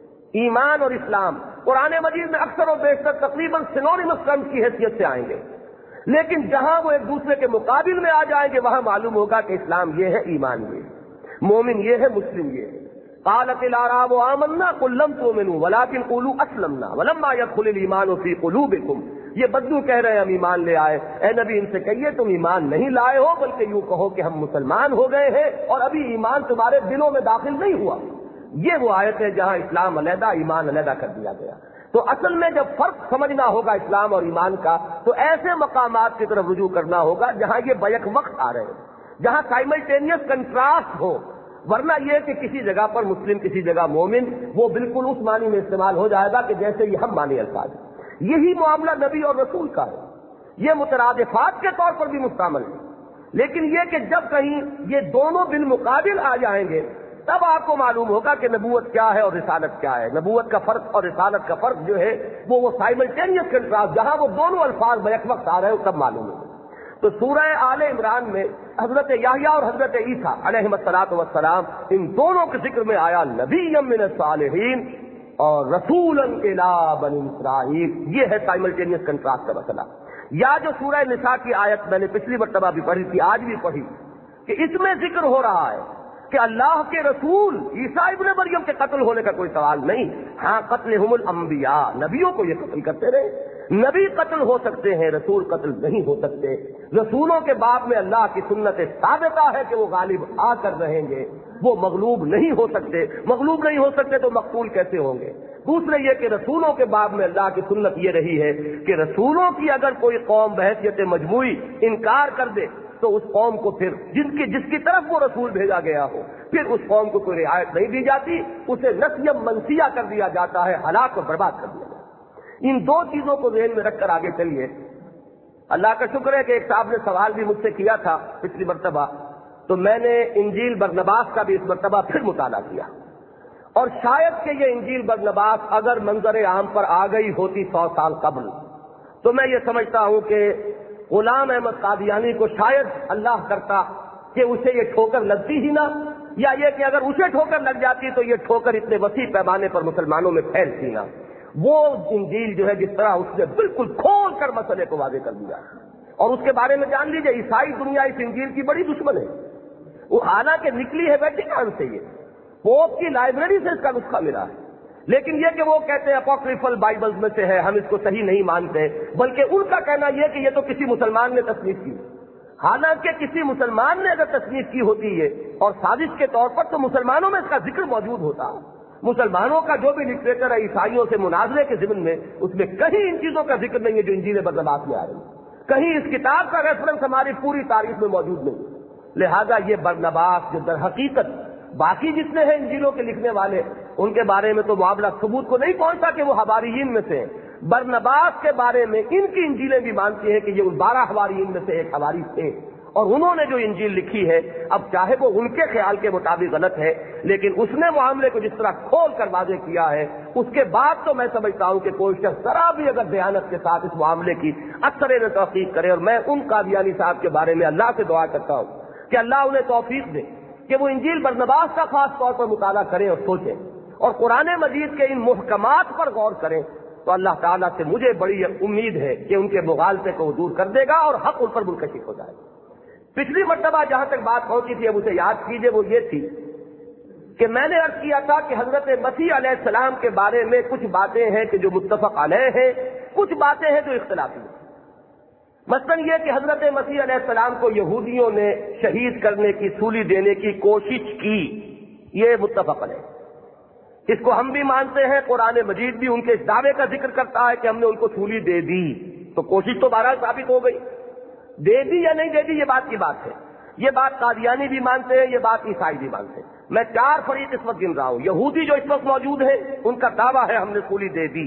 Speaker 2: ایمان اور اسلام، قرآن مجید میں اکثر و بیشتر تقریباً سنونیمس ٹرمز کی حیثیت سے آئیں گے، لیکن جہاں وہ ایک دوسرے کے مقابل میں آ جائیں گے وہاں معلوم ہوگا کہ اسلام یہ ہے، ایمان یہ ہے، مومن یہ ہے، مسلم یہ ہے۔ قالت الاعراب آمنا قل لم تؤمنوا ولكن قولوا اسلمنا ولما يدخل الايمان في قلوبكم، یہ بدو کہہ رہے ہیں ہم ایمان لے آئے، اے نبی ان سے کہیے تم ایمان نہیں لائے ہو بلکہ یوں کہو کہ ہم مسلمان ہو گئے ہیں اور ابھی ایمان تمہارے دلوں میں داخل نہیں ہوا۔ یہ وہ آیت ہے جہاں اسلام علیحدہ ایمان علیحدہ کر دیا گیا۔ تو اصل میں جب فرق سمجھنا ہوگا اسلام اور ایمان کا تو ایسے مقامات کی طرف رجوع کرنا ہوگا جہاں یہ بیک وقت آ رہے ہیں، جہاں سائملٹینیس کنٹراسٹ ہو، ورنہ یہ کہ کسی جگہ پر مسلم کسی جگہ مومن، وہ بالکل اس معنی میں استعمال ہو جائے گا کہ جیسے یہ ہم معنی الفاظ ہیں۔ یہی معاملہ نبی اور رسول کا ہے، یہ مترادفات کے طور پر بھی مستعمل ہے، لیکن یہ کہ جب کہیں یہ دونوں بالمقابل آ جائیں گے تب آپ کو معلوم ہوگا کہ نبوت کیا ہے اور رسالت کیا ہے۔ نبوت کا فرق اور رسالت کا فرق جو ہے وہ وہ سائملٹینیس کنٹراسٹ، جہاں وہ دونوں الفاظ بیک وقت آ رہے ہیں تب معلوم ہوگا۔ تو سورہ آل عمران میں حضرت یحییٰ اور حضرت عیسیٰ علیہ الصلوۃ والسلام ان دونوں کے ذکر میں آیا نبی من الصالحین اور رسولا الی بنی اسرائیل، یہ ہے سائملٹینیس کنٹراسٹ کا مسئلہ۔ یا جو سورہ نساء کی آیت میں نے پچھلی مرتبہ بھی پڑھی تھی، آج بھی پڑھی، کہ اس میں ذکر ہو رہا ہے کہ اللہ کے رسول عیسیٰ ابن مریم کے قتل ہونے کا کوئی سوال نہیں، ہاں قتلہم الانبیاء، نبیوں کو یہ قتل کرتے رہے۔ نبی قتل ہو سکتے ہیں، رسول قتل نہیں ہو سکتے۔ رسولوں کے باب میں اللہ کی سنت ثابتہ ہے کہ وہ غالب آ کر رہیں گے، وہ مغلوب نہیں ہو سکتے، مغلوب نہیں ہو سکتے تو مقتول کیسے ہوں گے؟ دوسرے یہ کہ رسولوں کے باب میں اللہ کی سنت یہ رہی ہے کہ رسولوں کی اگر کوئی قوم بحیثیت مجموعی انکار کر دے تو اس قوم کو پھر جن کی جس کی طرف وہ رسول بھیجا گیا ہو پھر اس قوم کو کوئی رعایت نہیں دی جاتی، اسے نسیم منسیہ کر دیا جاتا ہے، ہلاک اور برباد کر دیا جاتا ہے۔ ان دو چیزوں کو ذہن میں رکھ کر آگے چلیے۔ اللہ کا شکر ہے کہ ایک صاحب نے سوال بھی مجھ سے کیا تھا پچھلی مرتبہ، تو میں نے انجیل برنباس کا بھی اس مرتبہ پھر مطالعہ کیا، اور شاید کہ یہ انجیل برنباس اگر منظر عام پر آ گئی ہوتی سو سال قبل تو میں یہ سمجھتا ہوں کہ غلام احمد قادیانی کو شاید اللہ کرتا کہ اسے یہ ٹھوکر لگتی ہی نہ، یا یہ کہ اگر اسے ٹھوکر لگ جاتی تو یہ ٹھوکر اتنے وسیع پیمانے پر مسلمانوں میں پھیلتی نہ۔ وہ انجیل جو ہے جس طرح اس نے بالکل کھول کر مسئلے کو واضح کر دیا، اور اس کے بارے میں جان لیجئے عیسائی دنیا اس انجیل کی بڑی دشمن ہے۔ وہ حالانکہ نکلی ہے ویٹیکن سے، یہ پوپ کی لائبریری سے اس کا نسخہ ملا ہے، لیکن یہ کہ وہ کہتے ہیں اپوکریفل بائبلز میں سے ہے، ہم اس کو صحیح نہیں مانتے، بلکہ ان کا کہنا یہ کہ یہ تو کسی مسلمان نے تصنیف کی، حالانکہ کسی مسلمان نے اگر تصنیف کی ہوتی ہے اور سازش کے طور پر تو مسلمانوں میں اس کا ذکر موجود ہوتا۔ مسلمانوں کا جو بھی لٹریچر ہے عیسائیوں سے مناظرے کے ضمن میں، اس میں کہیں ان چیزوں کا ذکر نہیں ہے جو انجیل برنباس میں آ رہی ہے، کہیں اس کتاب کا ریفرنس ہماری پوری تاریخ میں موجود نہیں ہے۔ لہذا یہ برنباس جو در حقیقت باقی جتنے ہیں انجیلوں کے لکھنے والے، ان کے بارے میں تو معاملہ ثبوت کو نہیں پہنچتا کہ وہ حواریین میں سے ہیں، برنباس کے بارے میں ان کی انجیلیں بھی مانتی ہیں کہ یہ ان بارہ حواریین میں سے ایک حواری تھے، اور انہوں نے جو انجیل لکھی ہے، اب چاہے وہ ان کے خیال کے مطابق غلط ہے، لیکن اس نے معاملے کو جس طرح کھول کر واضح کیا ہے، اس کے بعد تو میں سمجھتا ہوں کہ کوئی شخص ذرا بھی اگر دیانت کے ساتھ اس معاملے کی اکثر نے توثیق کرے، اور میں ان قادیانی صاحب کے بارے میں اللہ سے دعا کرتا ہوں کہ اللہ انہیں توفیق دے کہ وہ انجیل برنباس کا خاص طور پر مطالعہ کریں اور سوچیں اور قرآن مجید کے ان محکمات پر غور کریں، تو اللہ تعالیٰ سے مجھے بڑی امید ہے کہ ان کے مغالطے کو وہ دور کر دے گا اور حق ان پر منکشف ہو جائے گا۔ پچھلی مرتبہ جہاں تک بات پہنچی تھی اب اسے یاد کیجئے، وہ یہ تھی کہ میں نے عرض کیا تھا کہ حضرت مسیح علیہ السلام کے بارے میں کچھ باتیں ہیں کہ جو متفق علیہ ہیں، کچھ باتیں ہیں جو اختلافی ہیں۔ مثلاً یہ کہ حضرت مسیح علیہ السلام کو یہودیوں نے شہید کرنے کی، سولی دینے کی کوشش کی، یہ متفق علیہ، اس کو ہم بھی مانتے ہیں، قرآن مجید بھی ان کے اس دعوے کا ذکر کرتا ہے کہ ہم نے ان کو سولی دے دی، تو کوشش تو بہرحال ثابت ہو گئی، دے دی یا نہیں دے دی یہ بات کی بات ہے، یہ بات قادیانی بھی مانتے ہیں، یہ بات عیسائی بھی مانتے ہیں۔ میں چار فریق اس وقت گن رہا ہوں، یہودی جو اس وقت موجود ہیں ان کا دعویٰ ہے ہم نے سولی دے دی،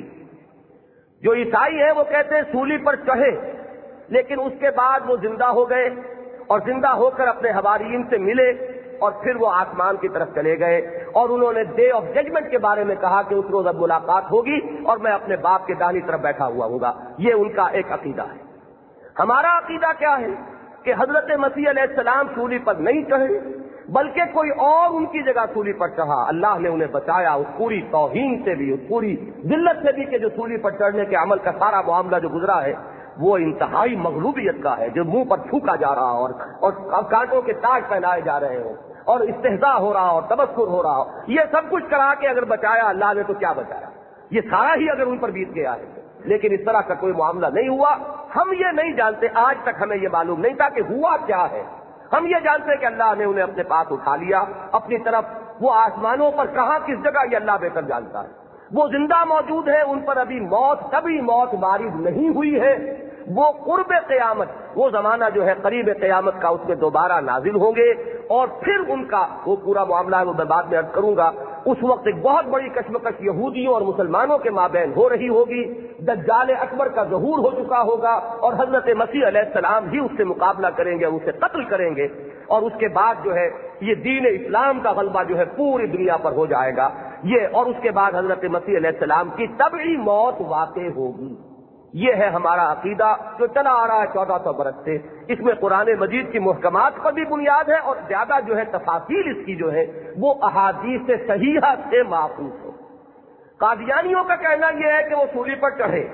Speaker 2: جو عیسائی ہیں وہ کہتے ہیں سولی پر چڑھے لیکن اس کے بعد وہ زندہ ہو گئے اور زندہ ہو کر اپنے حواریین سے ملے اور پھر وہ آسمان کی طرف چلے گئے، اور انہوں نے ڈے آف ججمنٹ کے بارے میں کہا کہ اس روز اب ملاقات ہوگی اور میں اپنے باپ کے داہنی طرف بیٹھا ہوا ہوں گا، یہ ان کا ایک عقیدہ ہے۔ ہمارا عقیدہ کیا ہے کہ حضرت مسیح علیہ السلام سولی پر نہیں چڑھے بلکہ کوئی اور ان کی جگہ سولی پر چڑھا، اللہ نے انہیں بچایا اس پوری توہین سے بھی، اس پوری ذلت سے بھی کہ جو سولی پر چڑھنے کے عمل کا سارا معاملہ جو گزرا ہے وہ انتہائی مغلوبیت کا ہے، جو منہ پر تھوکا جا رہا اور اور کانٹوں کے تاج پہنائے جا رہے ہوں اور استہزاء ہو رہا اور تبصر ہو رہا ہو، یہ سب کچھ کرا کے اگر بچایا اللہ نے تو کیا بچایا، یہ سارا ہی اگر ان پر بیت گیا ہے، لیکن اس طرح کا کوئی معاملہ نہیں ہوا۔ ہم یہ نہیں جانتے، آج تک ہمیں یہ معلوم نہیں تھا کہ ہوا کیا ہے، ہم یہ جانتے کہ اللہ نے انہیں اپنے پاس اٹھا لیا اپنی طرف، وہ آسمانوں پر کہاں کس جگہ یہ اللہ بہتر جانتا ہے، وہ زندہ موجود ہے، ان پر ابھی موت کبھی موت وارد نہیں ہوئی ہے، وہ قرب قیامت، وہ زمانہ جو ہے قریب قیامت کا، اس میں دوبارہ نازل ہوں گے اور پھر ان کا وہ پورا معاملہ ہے وہ میں بعد میں عرض کروں گا۔ اس وقت ایک بہت بڑی کشمکش یہودیوں اور مسلمانوں کے مابین ہو رہی ہوگی، دجال اکبر کا ظہور ہو چکا ہوگا اور حضرت مسیح علیہ السلام ہی اس سے مقابلہ کریں گے، اسے قتل کریں گے، اور اس کے بعد جو ہے یہ دین اسلام کا غلبہ جو ہے پوری دنیا پر ہو جائے گا یہ، اور اس کے بعد حضرت مسیح علیہ السلام کی طبعی موت واقع ہوگی۔ یہ ہے ہمارا عقیدہ جو چلا آ رہا ہے چودہ سو برس سے، اس میں قرآن مجید کی محکمات پر بھی بنیاد ہے اور زیادہ جو ہے تفاصیل اس کی جو ہے وہ احادیث صحیحہ سے معقوف ہے۔ قادیانیوں کا کہنا یہ ہے کہ وہ سولی پر چڑھے،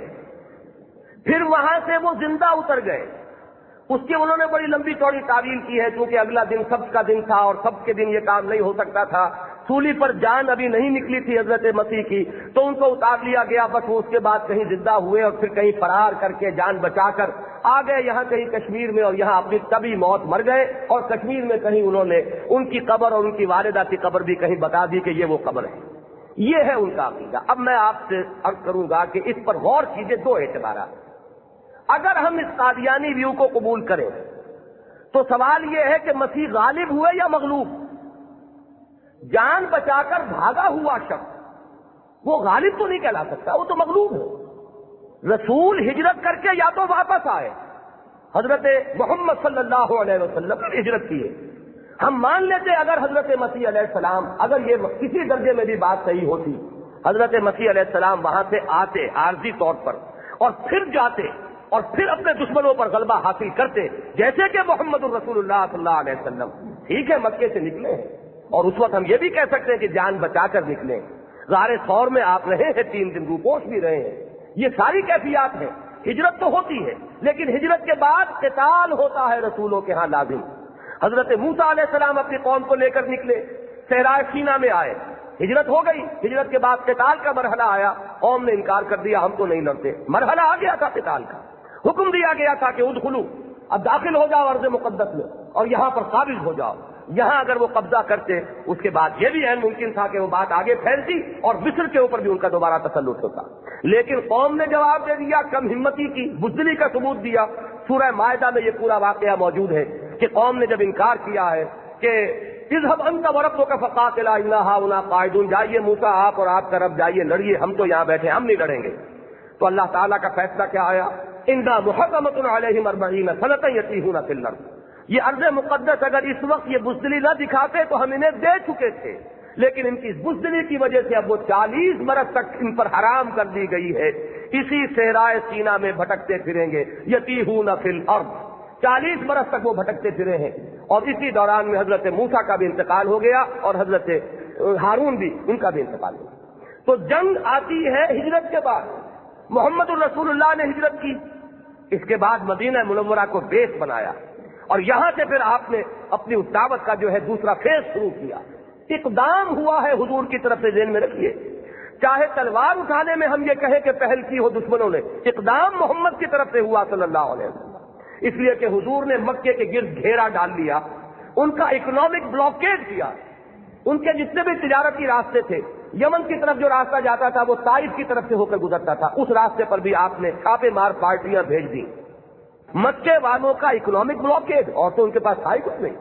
Speaker 2: پھر وہاں سے وہ زندہ اتر گئے، اس کی انہوں نے بڑی لمبی چوڑی تعویل کی ہے، کیونکہ اگلا دن سبت کا دن تھا اور سبت کے دن یہ کام نہیں ہو سکتا تھا، سولی پر جان ابھی نہیں نکلی تھی حضرت مسیح کی، تو ان کو اتار لیا گیا، بس وہ اس کے بعد کہیں زندہ ہوئے اور پھر کہیں فرار کر کے جان بچا کر آ گئے یہاں کہیں کشمیر میں، اور یہاں اپنی طبی موت مر گئے، اور کشمیر میں کہیں انہوں نے ان کی قبر اور ان کی والدہ کی قبر بھی کہیں بتا دی کہ یہ وہ قبر ہے۔ یہ ہے ان کا عقیدہ۔ اب میں آپ سے عرض کروں گا کہ اس پر غور کیجیے دو اعتبارات۔ اگر ہم اس قادیانی ویو کو قبول کریں تو سوال یہ ہے کہ مسیح غالب ہوئے یا مغلوب؟ جان بچا کر بھاگا ہوا شخص وہ غالب تو نہیں کہلا سکتا، وہ تو مغلوب ہے۔ رسول ہجرت کر کے یا تو واپس آئے، حضرت محمد صلی اللہ علیہ وسلم نے ہجرت کی ہے، ہم مان لیتے اگر حضرت مسیح علیہ السلام، اگر یہ کسی درجے میں بھی بات صحیح ہوتی، حضرت مسیح علیہ السلام وہاں سے آتے عارضی طور پر اور پھر جاتے اور پھر اپنے دشمنوں پر غلبہ حاصل کرتے، جیسے کہ محمد الرسول اللہ صلی اللہ علیہ وسلم ٹھیک ہے مکے سے نکلے ہیں، اور اس وقت ہم یہ بھی کہہ سکتے ہیں کہ جان بچا کر نکلے، غار ثور میں آپ رہے ہیں، تین دن روپوش بھی رہے ہیں، یہ ساری کیفیات ہیں۔ ہجرت تو ہوتی ہے لیکن ہجرت کے بعد قتال ہوتا ہے رسولوں کے ہاں لازم۔ حضرت موسیٰ علیہ السلام اپنی قوم کو لے کر نکلے، صحرائے سینا میں آئے، ہجرت ہو گئی، ہجرت کے بعد قتال کا مرحلہ آیا، قوم نے انکار کر دیا، ہم تو نہیں لڑتے، مرحلہ آ گیا تھا قتال کا، حکم دیا گیا تھا کہ ادخلو، اب داخل ہو جاؤ ارض مقدس میں اور یہاں پر قابض ہو جاؤ۔ یہاں اگر وہ قبضہ کرتے اس کے بعد یہ بھی ہے ممکن تھا کہ وہ بات آگے پھیلتی اور مصر کے اوپر بھی ان کا دوبارہ تسلط ہوتا، لیکن قوم نے جواب دے دیا، کم ہمتی کی، بزدلی کا ثبوت دیا۔ سورہ مائدہ میں یہ پورا واقعہ موجود ہے کہ قوم نے جب انکار کیا ہے کہ اذهب انت وربك فقاتلا انا هاهنا قاعدون، جائیے موسیٰ آپ اور آپ کا رب جائیے لڑیے، ہم تو یہاں بیٹھے ہم نہیں لڑیں گے۔ تو اللہ تعالیٰ کا فیصلہ کیا آیا؟ انا محرمۃ علیہم اربعین سنۃ یتیہون فی الارض، یہ ارض مقدس اگر اس وقت یہ بزدلی نہ دکھاتے تو ہم انہیں دے چکے تھے، لیکن ان کی بزدلی کی وجہ سے اب وہ چالیس برس تک ان پر حرام کر دی گئی ہے، اسی صحرائے سینا میں بھٹکتے پھریں گے، یتیہون فی الارض، چالیس برس تک وہ بھٹکتے پھرے ہیں۔ اور اسی دوران میں حضرت موسیٰ کا بھی انتقال ہو گیا اور حضرت ہارون بھی ان کا بھی انتقال ہو گیا۔ تو جنگ آتی ہے ہجرت کے بعد، محمد الرسول اللہ نے ہجرت کی، اس کے بعد مدینہ منورہ کو بیس بنایا اور یہاں سے پھر آپ نے اپنی اس دعوت کا جو ہے دوسرا فیز شروع کیا، اقدام ہوا ہے حضور کی طرف سے، ذہن میں رکھیے، چاہے تلوار اٹھانے میں ہم یہ کہیں کہ پہل کی ہو دشمنوں نے، اقدام محمد کی طرف سے ہوا صلی اللہ علیہ وسلم، اس لیے کہ حضور نے مکے کے گرد گھیرا ڈال لیا، ان کا اکنامک بلاکیڈ کیا، ان کے جتنے بھی تجارتی راستے تھے، یمن کی طرف جو راستہ جاتا تھا وہ طائف کی طرف سے ہو کر گزرتا تھا، اس راستے پر بھی آپ نے چھاپے مار پارٹیاں بھیج دی۔ مکے والوں کا اکنامک بلاکیڈ، اور تو ان کے پاس تھا ہی کچھ نہیں،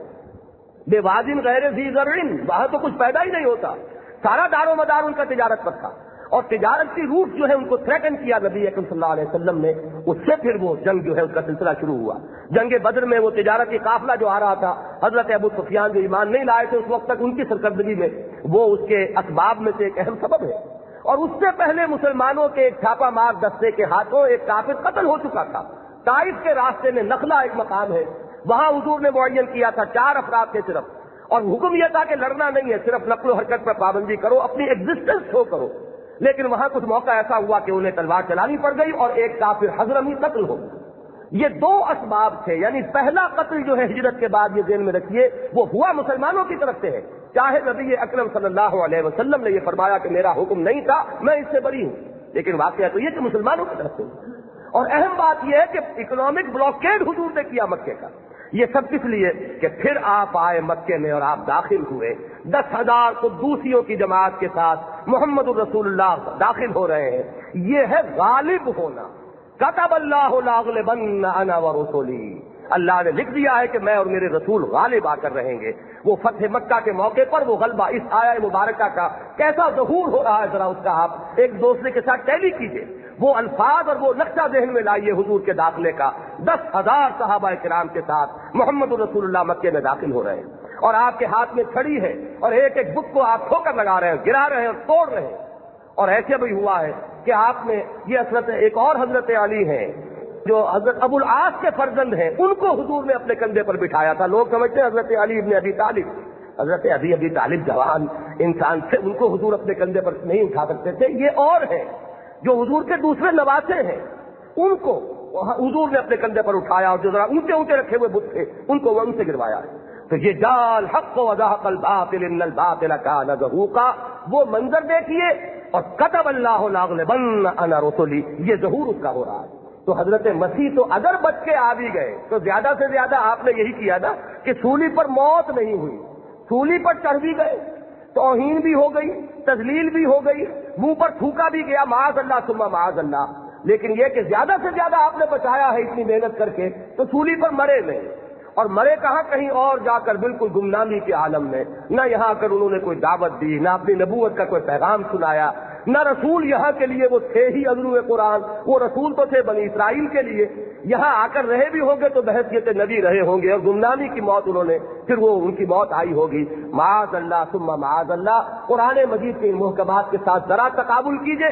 Speaker 2: بے وازن غیر ذی زرعن، وہاں تو کچھ پیدا ہی نہیں ہوتا، سارا دار و مدار ان کا تجارت پر تھا، اور تجارتی روٹ جو ہے ان کو تھریٹن کیا نبی اکرم صلی اللہ علیہ وسلم نے، اس سے پھر وہ جنگ جو ہے اس کا سلسلہ شروع ہوا۔ جنگ بدر میں وہ تجارتی قافلہ جو آ رہا تھا، حضرت ابو سفیان جو ایمان نہیں لائے تھے اس وقت تک، ان کی سرکردگی میں وہ اس کے اسباب میں سے ایک اہم سبب ہے، اور اس سے پہلے مسلمانوں کے ایک چھاپا مار دستے کے ہاتھوں ایک کافر قتل ہو چکا تھا۔ طائف کے راستے میں نخلہ ایک مقام ہے، وہاں حضور نے معین کیا تھا چار افراد کے صرف، اور حکم یہ تھا کہ لڑنا نہیں ہے، صرف نقل و حرکت پر پابندی کرو، اپنی ایگزسٹنس شو کرو، لیکن وہاں کچھ موقع ایسا ہوا کہ انہیں تلوار چلانی پڑ گئی اور ایک کافر حضرمی قتل ہو گیا۔ یہ دو اسباب تھے، یعنی پہلا قتل جو ہے ہجرت کے بعد، یہ ذہن میں رکھیے، وہ ہوا مسلمانوں کی طرف سے ہے، چاہے نبی اکرم صلی اللہ علیہ وسلم نے یہ فرمایا کہ میرا حکم نہیں تھا، میں اس سے بری ہوں، لیکن واقعہ تو یہ کہ مسلمانوں کی طرف سے۔ اور اہم بات یہ ہے کہ اکنامک بلاکیڈ حضور نے کیا مکے کا، یہ سب کس لیے کہ پھر آپ آئے مکے میں اور آپ داخل ہوئے، دس ہزار قدوسیوں کی جماعت کے ساتھ محمد الرسول اللہ داخل ہو رہے ہیں، یہ ہے غالب ہونا۔ کتب اللہ لاغلبن انا ورسلی، اللہ نے لکھ دیا ہے کہ میں اور میرے رسول غالب آ کر رہیں گے۔ وہ فتح مکہ کے موقع پر وہ غلبہ، اس آیہ مبارکہ کا کیسا ظہور ہو رہا ہے، ذرا اس کا آپ ایک دوسرے کے ساتھ ٹیلی کیجئے، وہ الفاظ اور وہ نقشہ ذہن میں لائیے حضور کے داخلے کا، دس ہزار صحابہ کرام کے ساتھ محمد الرسول اللہ مکے میں داخل ہو رہے ہیں، اور آپ کے ہاتھ میں چھڑی ہے اور ایک ایک بت کو آپ ٹھوکر لگا رہے ہیں، گرا رہے ہیں اور توڑ رہے ہیں۔ اور ایسے بھی ہوا ہے کہ آپ نے یہ حضرت ایک اور حضرت علی ہیں جو حضرت ابو العاص کے فرزند ہیں، ان کو حضور نے اپنے کندھے پر بٹھایا تھا۔ لوگ سمجھتے ہیں حضرت علی ابن ابی طالب، حضرت علی ابی طالب جوان انسان سے، ان کو حضور اپنے کندھے پر نہیں اٹھا سکتے تھے، یہ اور ہیں جو حضور کے دوسرے نواسے ہیں، ان کو حضور نے اپنے کندھے پر اٹھایا، اور جو ذرا اونچے اونچے رکھے ہوئے بت تھے ان کو وہ ان سے گروایا ہے۔ تو یہ جال حق وزهق الباطل ان الباطل كان زهوقا، وہ منظر دیکھیے، اور کتب اللہ لاغلبن انا رسلی، یہ ظہور اس کا ہو رہا ہے۔ تو حضرت مسیح تو اگر بچ کے آ بھی گئے تو زیادہ سے زیادہ آپ نے یہی کیا نا کہ سولی پر موت نہیں ہوئی، سولی پر چڑھ بھی گئے، توہین بھی ہو گئی، تذلیل بھی ہو گئی، منہ پر تھوکا بھی گیا، معاذ اللہ ثم معاذ اللہ، لیکن یہ کہ زیادہ سے زیادہ آپ نے بچایا ہے اتنی محنت کر کے، تو سولی پر مرے نہیں، اور مرے کہاں، کہیں اور جا کر بالکل گمنامی کے عالم میں، نہ یہاں کر انہوں نے کوئی دعوت دی، نہ اپنی نبوت کا کوئی پیغام سنایا، نہ رسول یہاں کے لیے وہ تھے ہی عضو قرآن، وہ رسول تو تھے بنی اسرائیل کے لیے، یہاں آ کر رہے بھی ہوں گے تو بحیثیت نبی رہے ہوں گے، اور گمنامی کی موت انہوں نے، پھر وہ ان کی موت آئی ہوگی، معاذ اللہ ثم معاذ اللہ۔ قرآن مجید کے ان محکمات کے ساتھ ذرا تقابل کیجئے،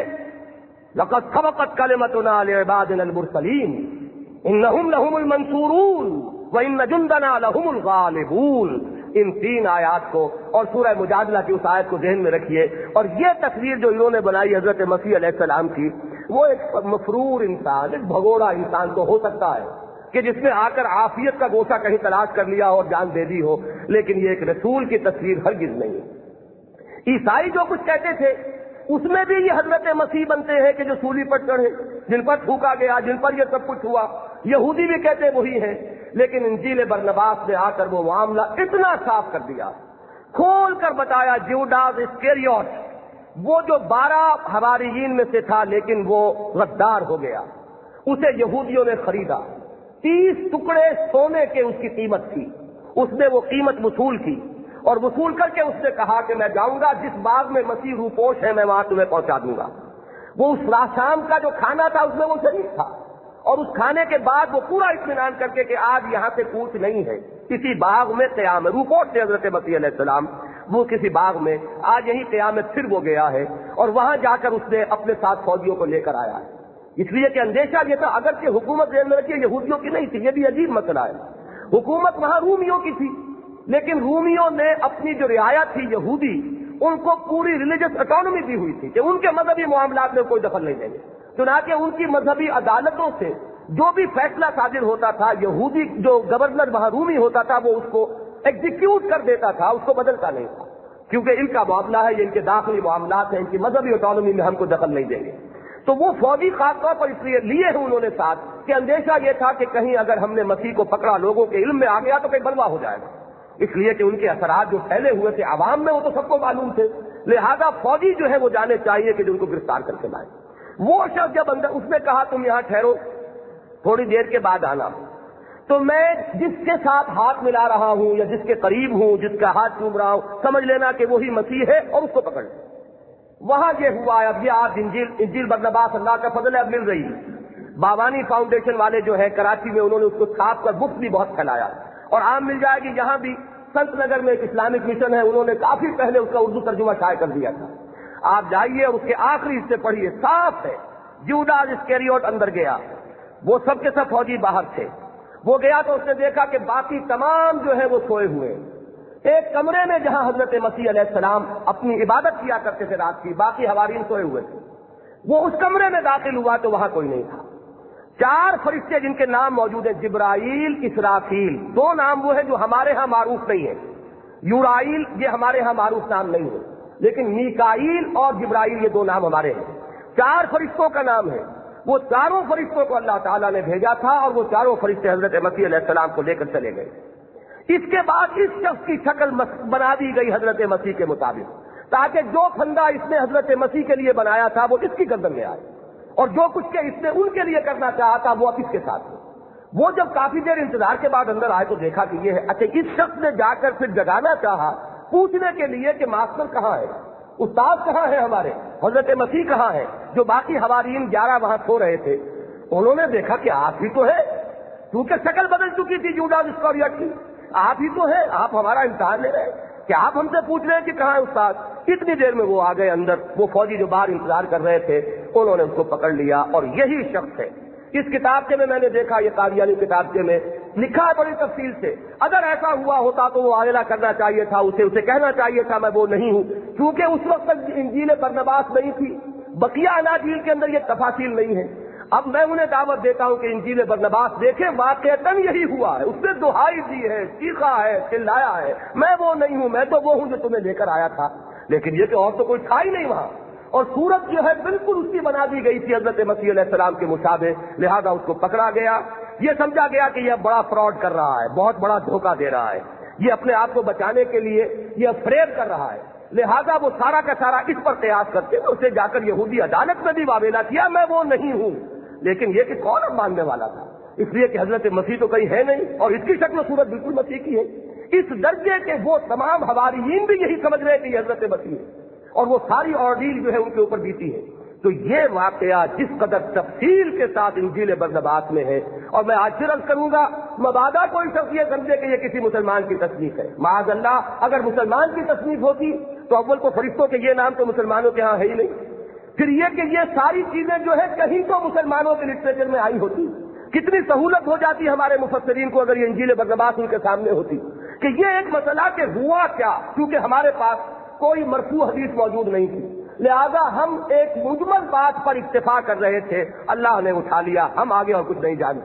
Speaker 2: لقد سبقت کلمتنا لعبادنا المرسلین انہم لہم المنصورون وان جندنا لہم الغالبون۔ ان تین آیات کو اور سورہ مجادلہ کی اس آیت کو ذہن میں رکھیے، اور یہ تصویر جو انہوں نے بنائی حضرت مسیح علیہ السلام کی، وہ ایک مفرور انسان، ایک بھگوڑا انسان تو ہو سکتا ہے، کہ جس نے آ کر عافیت کا گوشہ کہیں تلاش کر لیا اور جان دے دی ہو، لیکن یہ ایک رسول کی تصویر ہرگز نہیں ہے۔ عیسائی جو کچھ کہتے تھے اس میں بھی یہ حضرت مسیح بنتے ہیں کہ جو سولی پر چڑھے، جن پر تھوکا گیا، جن پر یہ سب کچھ ہوا۔ یہودی بھی کہتے وہی ہیں، لیکن انجیل برنباس نے آ کر وہ معاملہ اتنا صاف کر دیا، کھول کر بتایا جیوڈاس اسکریوٹ وہ جو بارہ حواریین میں سے تھا لیکن وہ غدار ہو گیا، اسے یہودیوں نے خریدا، تیس ٹکڑے سونے کے اس کی قیمت تھی، اس نے وہ قیمت وصول کی اور وصول کر کے اس نے کہا کہ میں جاؤں گا جس باغ میں مسیح روپوش ہے میں وہاں تمہیں پہنچا دوں گا۔ وہ اس شام کا جو کھانا تھا اس میں وہ شریک تھا، اور اس کھانے کے بعد وہ پورا اطمینان کر کے کہ آج یہاں سے کوچ نہیں ہے، کسی باغ میں قیام ہے، روپوش سے حضرت مسیح علیہ السلام وہ کسی باغ میں آج یہی قیام ہے، پھر وہ گیا ہے اور وہاں جا کر اس نے اپنے ساتھ فوجیوں کو لے کر آیا ہے، اس لیے کہ اندیشہ یہ تھا اگرچہ حکومت ذہن میں رکھیے یہودیوں کی نہیں تھی، یہ بھی عجیب مسئلہ ہے، حکومت وہاں رومیوں کی تھی، لیکن رومیوں نے اپنی جو رعایا تھی یہودی ان کو پوری ریلیجس اٹانومی دی ہوئی تھی کہ ان کے مذہبی معاملات میں کوئی دخل نہیں دیں گے، چنانچہ ان کی مذہبی عدالتوں سے جو بھی فیصلہ صادر ہوتا تھا یہودی جو گورنر وہاں رومی ہوتا تھا وہ اس کو ایگزیکیوٹ کر دیتا تھا، اس کو بدلتا نہیں تھا، کیونکہ ان کا معاملہ ہے، یہ ان کے داخلی معاملات ہیں، ان کی مذہبی اٹانومی میں ہم کو دخل نہیں دیں گے۔ تو وہ فوجی خاص طور پر اس لیے لیے ہیں انہوں نے ساتھ کہ اندیشہ یہ تھا کہ کہیں اگر ہم نے مسیح کو پکڑا لوگوں کے علم میں آ گیا تو کہیں بلوا ہو جائے گا، اس لیے کہ ان کے اثرات جو پھیلے ہوئے تھے عوام میں وہ تو سب کو معلوم تھے، لہذا فوجی جو ہے وہ جانے چاہیے کہ جو ان کو گرفتار کر کے لائیں۔ وہ شخص جب اندر اس نے کہا تم یہاں ٹھہرو تھوڑی دیر کے بعد آنا، تو میں جس کے ساتھ ہاتھ ملا رہا ہوں یا جس کے قریب ہوں، جس کا ہاتھ چوم رہا ہوں، سمجھ لینا کہ وہی مسیح ہے اور اس کو پکڑ لیں۔ وہاں یہ ہوا ہے، اب یہ آج انجیل انجیل برنباس اللہ کا فضل ہے اب مل رہی ہے، باوانی فاؤنڈیشن والے جو ہے کراچی میں انہوں نے اس کو چھاپ کر بک بھی بہت پھیلایا اور عام مل جائے گی، یہاں بھی سنت نگر میں ایک اسلامک مشن ہے، انہوں نے کافی پہلے اس کا اردو ترجمہ شائع کر دیا تھا، آپ جائیے اور اس کے آخری حصے پڑھیے، صاف ہے جیوڈاس اسکریوٹ اندر گیا، وہ سب کے سب فوجی باہر تھے، وہ گیا تو اس نے دیکھا کہ باقی تمام جو ہے وہ سوئے ہوئے، ایک کمرے میں جہاں حضرت مسیح علیہ السلام اپنی عبادت کیا کرتے تھے رات کی، باقی حوارین سوئے ہوئے تھے، وہ اس کمرے میں داخل ہوا تو وہاں کوئی نہیں تھا، چار فرشتے جن کے نام موجود ہیں، جبرائیل، اسرافیل، دو نام وہ ہیں جو ہمارے ہاں معروف نہیں ہیں، یورائیل یہ ہمارے ہاں معروف نام نہیں ہے، لیکن میکائیل اور جبرائیل یہ دو نام ہمارے ہیں، چار فرشتوں کا نام ہے، وہ چاروں فرشتوں کو اللہ تعالیٰ نے بھیجا تھا اور وہ چاروں فرشتے حضرت مسیح علیہ السلام کو لے کر چلے گئے۔ اس کے بعد اس شخص کی شکل بنا دی گئی حضرت مسیح کے مطابق، تاکہ جو پھندا اس نے حضرت مسیح کے لیے بنایا تھا وہ اس کی گردن میں آئے، اور جو کچھ کہ اس نے ان کے لیے کرنا چاہا تھا وہ اب اس کے ساتھ ہو۔ وہ جب کافی دیر انتظار کے بعد اندر آئے تو دیکھا کہ یہ ہے، اچھا اس شخص نے جا کر پھر جگانا چاہا پوچھنے کے لیے کہ ماسٹر کہاں ہے، استاد کہاں ہے، ہمارے حضرت مسیح کہاں ہے، جو باقی حوارین گیارہ وہاں سو رہے تھے، انہوں نے دیکھا کہ آپ ہی تو ہے، کیونکہ شکل بدل چکی تھی جیوڈاس اسکریوٹ کی، آپ ہی تو ہے، آپ ہمارا امتحان لے رہے ہیں کہ آپ ہم سے پوچھ رہے ہیں کہ کہاں ہے استاد۔ اتنی دیر میں وہ آ گئے اندر، وہ فوجی جو باہر انتظار کر رہے تھے انہوں نے اس کو پکڑ لیا، اور یہی شخص ہے۔ اس کتابچے میں میں نے دیکھا، یہ قادیانی کتابچے میں لکھا ہے بڑی تفصیل سے، اگر ایسا ہوا ہوتا تو وہ آگلا کرنا چاہیے تھا، اسے اسے کہنا چاہیے تھا میں وہ نہیں ہوں، کیونکہ اس وقت تک انجیل برنباس نہیں تھی، بقیہ اناجیل کے اندر یہ تفاصیل نہیں ہے۔ اب میں انہیں دعوت دیتا ہوں کہ انجیل برنباس دیکھیں، واقعتاً یہی ہوا ہے، اس نے دہائی دی ہے، چیخا ہے، چلایا ہے، میں وہ نہیں ہوں، میں تو وہ ہوں جو تمہیں لے کر آیا تھا، لیکن یہ کہ اور تو کوئی تھا ہی نہیں وہاں، اور صورت جو ہے بالکل اس کی بنا دی گئی تھی حضرت مسیح علیہ السلام کے مشابہ، لہذا اس کو پکڑا گیا۔ یہ سمجھا گیا کہ یہ بڑا فراڈ کر رہا ہے، بہت بڑا دھوکہ دے رہا ہے، یہ اپنے آپ کو بچانے کے لیے یہ فریب کر رہا ہے، لہذا وہ سارا کا سارا اس پر قیاس کرتے ہیں، اسے جا کر یہودی عدالت میں بھی واویلا کیا میں وہ نہیں ہوں، لیکن یہ کہ کون اب ماننے والا تھا، اس لیے کہ حضرت مسیح تو کہیں ہے نہیں، اور اس کی شکل و صورت بالکل مسیح کی ہے، اس درجے کے وہ تمام حواریین بھی یہی سمجھ رہے کہ یہ حضرت مسیح ہے، اور وہ ساری آرڈیل جو ہے ان کے اوپر بیتی ہے۔ تو یہ واقعہ جس قدر تفصیل کے ساتھ انجیل برنباس میں ہے، اور میں آج پھر عرض کروں گا، مبادا کوئی شخص یہ سمجھے کہ یہ کسی مسلمان کی تصنیف ہے، معاذ اللہ اگر مسلمان کی تصنیف ہوتی تو اول کو فرشتوں کے یہ نام تو مسلمانوں کے ہاں ہے ہی نہیں، پھر یہ کہ یہ ساری چیزیں جو ہے کہیں تو مسلمانوں کے لٹریچر میں آئی ہوتی، کتنی سہولت ہو جاتی ہمارے مفسرین کو اگر یہ انجیل برنباس ان کے سامنے ہوتی کہ یہ ایک مسئلہ کہ ہوا کیا، کیونکہ ہمارے پاس کوئی مرفوع حدیث موجود نہیں تھی، لہذا ہم ایک مجمل بات پر اکتفا کر رہے تھے، اللہ نے اٹھا لیا، ہم آگے اور کچھ نہیں جانتے۔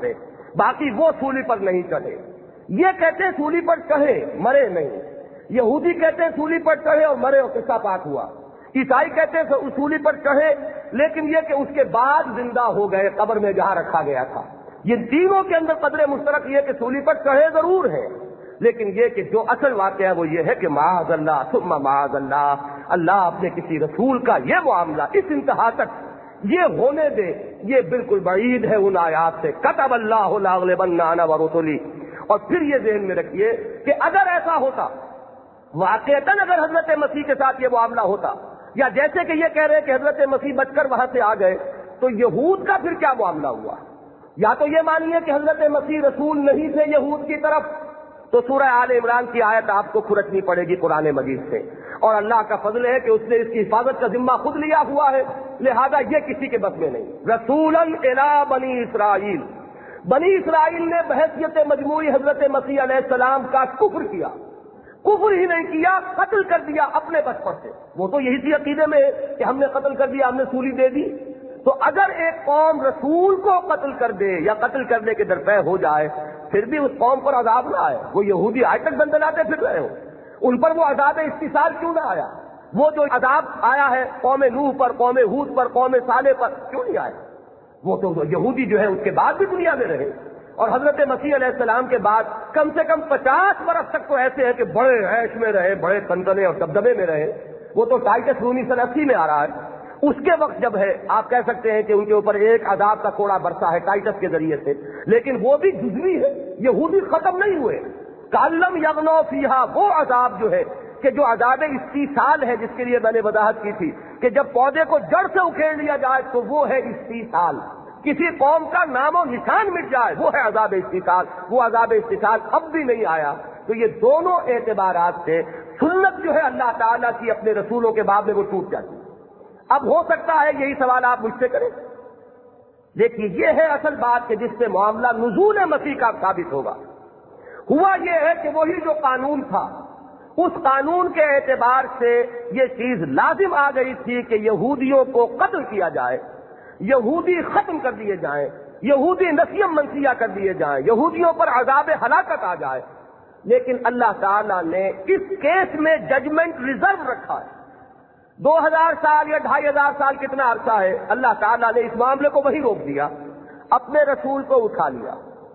Speaker 2: باقی وہ سولی پر نہیں چڑھے. یہ کہتے ہیں سولی پر چڑھے مرے نہیں. یہودی کہتے ہیں سولی پر چڑھے اور مرے اور قصہ پاک ہوا. عیسائی کہتے ہیں سولی پر چڑھے لیکن یہ کہ اس کے بعد زندہ ہو گئے قبر میں جہاں رکھا گیا تھا. یہ تینوں کے اندر قدر مشترک یہ کہ سولی پر چڑھے ضرور ہے، لیکن یہ کہ جو اصل واقعہ ہے وہ یہ ہے کہ معاذ اللہ ثم معاذ اللہ، اللہ اپنے کسی رسول کا یہ معاملہ اس انتہا تک یہ ہونے دے، یہ بالکل بعید ہے ان آیات سے. کتب اللہ لاغلبن انا ورسلی. اور پھر یہ ذہن میں رکھیے کہ اگر ایسا ہوتا واقعتاً اگر حضرت مسیح کے ساتھ یہ معاملہ ہوتا، یا جیسے کہ یہ کہہ رہے ہیں کہ حضرت مسیح بچ کر وہاں سے آ گئے، تو یہود کا پھر کیا معاملہ ہوا؟ یا تو یہ مانیے کہ حضرت مسیح رسول نہیں تھے یہود کی طرف، تو سورہ آل عمران کی آیت آپ کو کھرچنی پڑے گی قرآن مجید سے. اور اللہ کا فضل ہے کہ اس نے اس کی حفاظت کا ذمہ خود لیا ہوا ہے، لہذا یہ کسی کے بس میں نہیں. رسولا الی بنی اسرائیل، بنی اسرائیل نے بحیثیت مجموعی حضرت مسیح علیہ السلام کا کفر کیا. کفر ہی نہیں کیا، قتل کر دیا اپنے بچپن سے. وہ تو یہی سی عقیدے میں ہے کہ ہم نے قتل کر دیا، ہم نے سولی دے دی. تو اگر ایک قوم رسول کو قتل کر دے یا قتل کرنے کے درپے ہو جائے، پھر بھی اس قوم پر عذاب نہ آئے. وہ یہودی آج تک دندلاتے پھر رہے ہو، ان پر وہ عذاب استثال کیوں نہ آیا؟ وہ جو عذاب آیا ہے قوم نوح پر، قوم ہود پر، قوم صالح پر، کیوں نہیں آیا؟ وہ تو یہودی جو ہے اس کے بعد بھی دنیا میں رہے، اور حضرت مسیح علیہ السلام کے بعد کم سے کم پچاس برس تک تو ایسے ہے کہ بڑے عیش میں رہے، بڑے تنتنے اور دبدبے میں رہے. وہ تو ٹائٹس رونی سن اسی میں آ رہا ہے. اس کے وقت جب ہے آپ کہہ سکتے ہیں کہ ان کے اوپر ایک عذاب کا کوڑا برسا ہے ٹائٹس کے ذریعے سے، لیکن وہ بھی جزوی ہے. یہودی ختم نہیں ہوئے. کالم یغنو فیہا، وہ عذاب جو ہے کہ جو عذاب استیصال ہے، جس کے لیے میں نے وضاحت کی تھی کہ جب پودے کو جڑ سے اکھیڑ لیا جائے تو وہ ہے استیصال. کسی قوم کا نام و نشان مٹ جائے وہ ہے عذاب استیصال. وہ عذاب استیصال اب بھی نہیں آیا. تو یہ دونوں اعتبارات سے سنت جو ہے اللہ تعالیٰ کی اپنے رسولوں کے باب میں وہ ٹوٹ جاتی ہے. اب ہو سکتا ہے یہی سوال آپ مجھ سے کریں. دیکھیے یہ ہے اصل بات کہ جس سے معاملہ نزول مسیح کا ثابت ہوگا. ہوا یہ ہے کہ وہی جو قانون تھا، اس قانون کے اعتبار سے یہ چیز لازم آ گئی تھی کہ یہودیوں کو قتل کیا جائے، یہودی ختم کر دیے جائیں، یہودی نسیم منسیہ کر دیے جائیں، یہودیوں پر عذاب ہلاکت آ جائے. لیکن اللہ تعالیٰ نے اس کیس میں ججمنٹ ریزرو رکھا ہے. دو ہزار سال یا ڈھائی ہزار سال کتنا عرصہ ہے، اللہ تعالیٰ نے اس معاملے کو وہی روک دیا، اپنے رسول کو اٹھا لیا.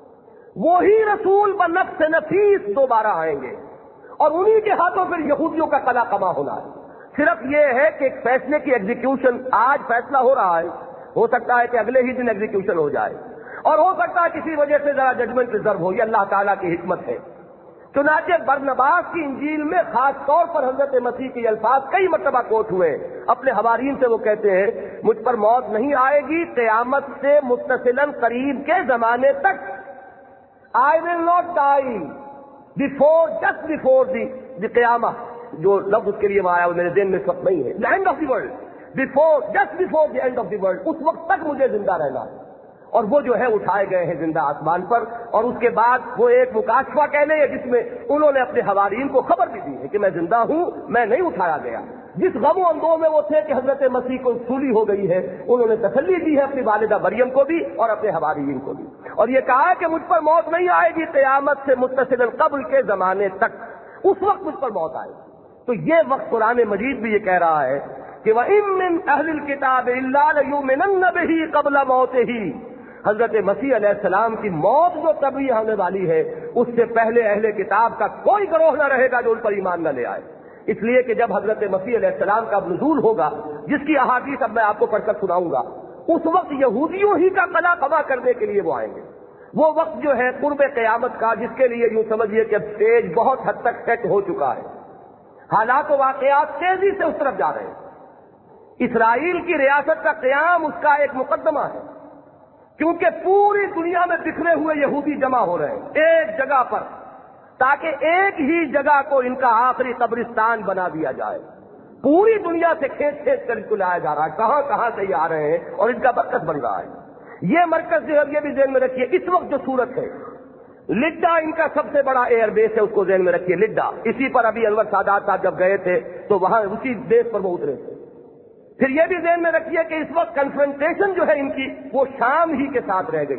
Speaker 2: وہی رسول بنفس نفیس دوبارہ آئیں گے اور انہی کے ہاتھوں پھر یہودیوں کا قلا قما ہونا ہے. صرف یہ ہے کہ ایک فیصلے کی ایگزیکیوشن، آج فیصلہ ہو رہا ہے، ہو سکتا ہے کہ اگلے ہی دن ایگزیکیوشن ہو جائے، اور ہو سکتا ہے کسی وجہ سے ذرا ججمنٹ ریزرو ہو. یہ اللہ تعالیٰ کی حکمت ہے. چنانچہ برنباس کی انجیل میں خاص طور پر حضرت مسیح کے الفاظ کئی مرتبہ کوٹ ہوئے. اپنے حوارین سے وہ کہتے ہیں مجھ پر موت نہیں آئے گی قیامت سے متصلاً قریب کے زمانے تک. I will not die before just before the the قیامہ. جو لفظ اس کے لیے آیا وہ میرے دین میں اس وقت نہیں ہے. The end of the world, before just before the end of the world, اس وقت تک مجھے زندہ رہنا ہے. اور وہ جو ہے اٹھائے گئے ہیں زندہ آسمان پر. اور اس کے بعد وہ ایک مکاشفہ کہہ لیں جس میں انہوں نے اپنے حوارین کو خبر بھی دی ہے کہ میں زندہ ہوں، میں نہیں اٹھایا گیا. جس غم و اندوہ میں وہ تھے کہ حضرت مسیح کو سولی ہو گئی ہے، انہوں نے تسلی دی ہے اپنی والدہ مریم کو بھی اور اپنے حوارین کو بھی، اور یہ کہا ہے کہ مجھ پر موت نہیں آئے گی قیامت سے متصل قبل کے زمانے تک. اس وقت مجھ پر موت آئے. تو یہ وقت قرآن مجید بھی یہ کہہ رہا ہے کہ وَإِن مِّنْ أَهْلِ الْكِتَابِ إِلَّا لَيُؤْمِنَنَّ بِهِ قَبْلَ مَوْتِهِ. حضرت مسیح علیہ السلام کی موت جو طبعی ہونے والی ہے، اس سے پہلے اہل کتاب کا کوئی گروہ نہ رہے گا جو ان پر ایمان نہ لے آئے. اس لیے کہ جب حضرت مسیح علیہ السلام کا نزول ہوگا، جس کی احادیث اب میں آپ کو پڑھ کر سناؤں گا، اس وقت یہودیوں ہی کا قلا قما کرنے کے لیے وہ آئیں گے. وہ وقت جو ہے قرب قیامت کا، جس کے لیے یوں سمجھیے کہ اب اسٹیج بہت حد تک سیٹ ہو چکا ہے. حالات و واقعات تیزی سے اس طرف جا رہے ہیں. اسرائیل کی ریاست کا قیام اس کا ایک مقدمہ ہے، کیونکہ پوری دنیا میں بکھرے ہوئے یہودی جمع ہو رہے ہیں ایک جگہ پر، تاکہ ایک ہی جگہ کو ان کا آخری قبرستان بنا دیا جائے. پوری دنیا سے کھینچ کھینچ کر ان کو لایا جا رہا ہے، کہاں کہاں سے یہ آ رہے ہیں اور ان کا مرکز بن رہا ہے. یہ مرکز جو ہے یہ بھی ذہن میں رکھیے. اس وقت جو صورت ہے، لڈا ان کا سب سے بڑا ایئر بیس ہے، اس کو ذہن میں رکھیے. لڈا، اسی پر ابھی انور سادات صاحب جب گئے تھے تو وہاں اسی بیس پر وہ اترے تھے. پھر یہ بھی ذہن میں رکھیے کہ اس وقت کنفرنٹیشن جو ہے ان کی وہ شام ہی کے ساتھ رہ گئی.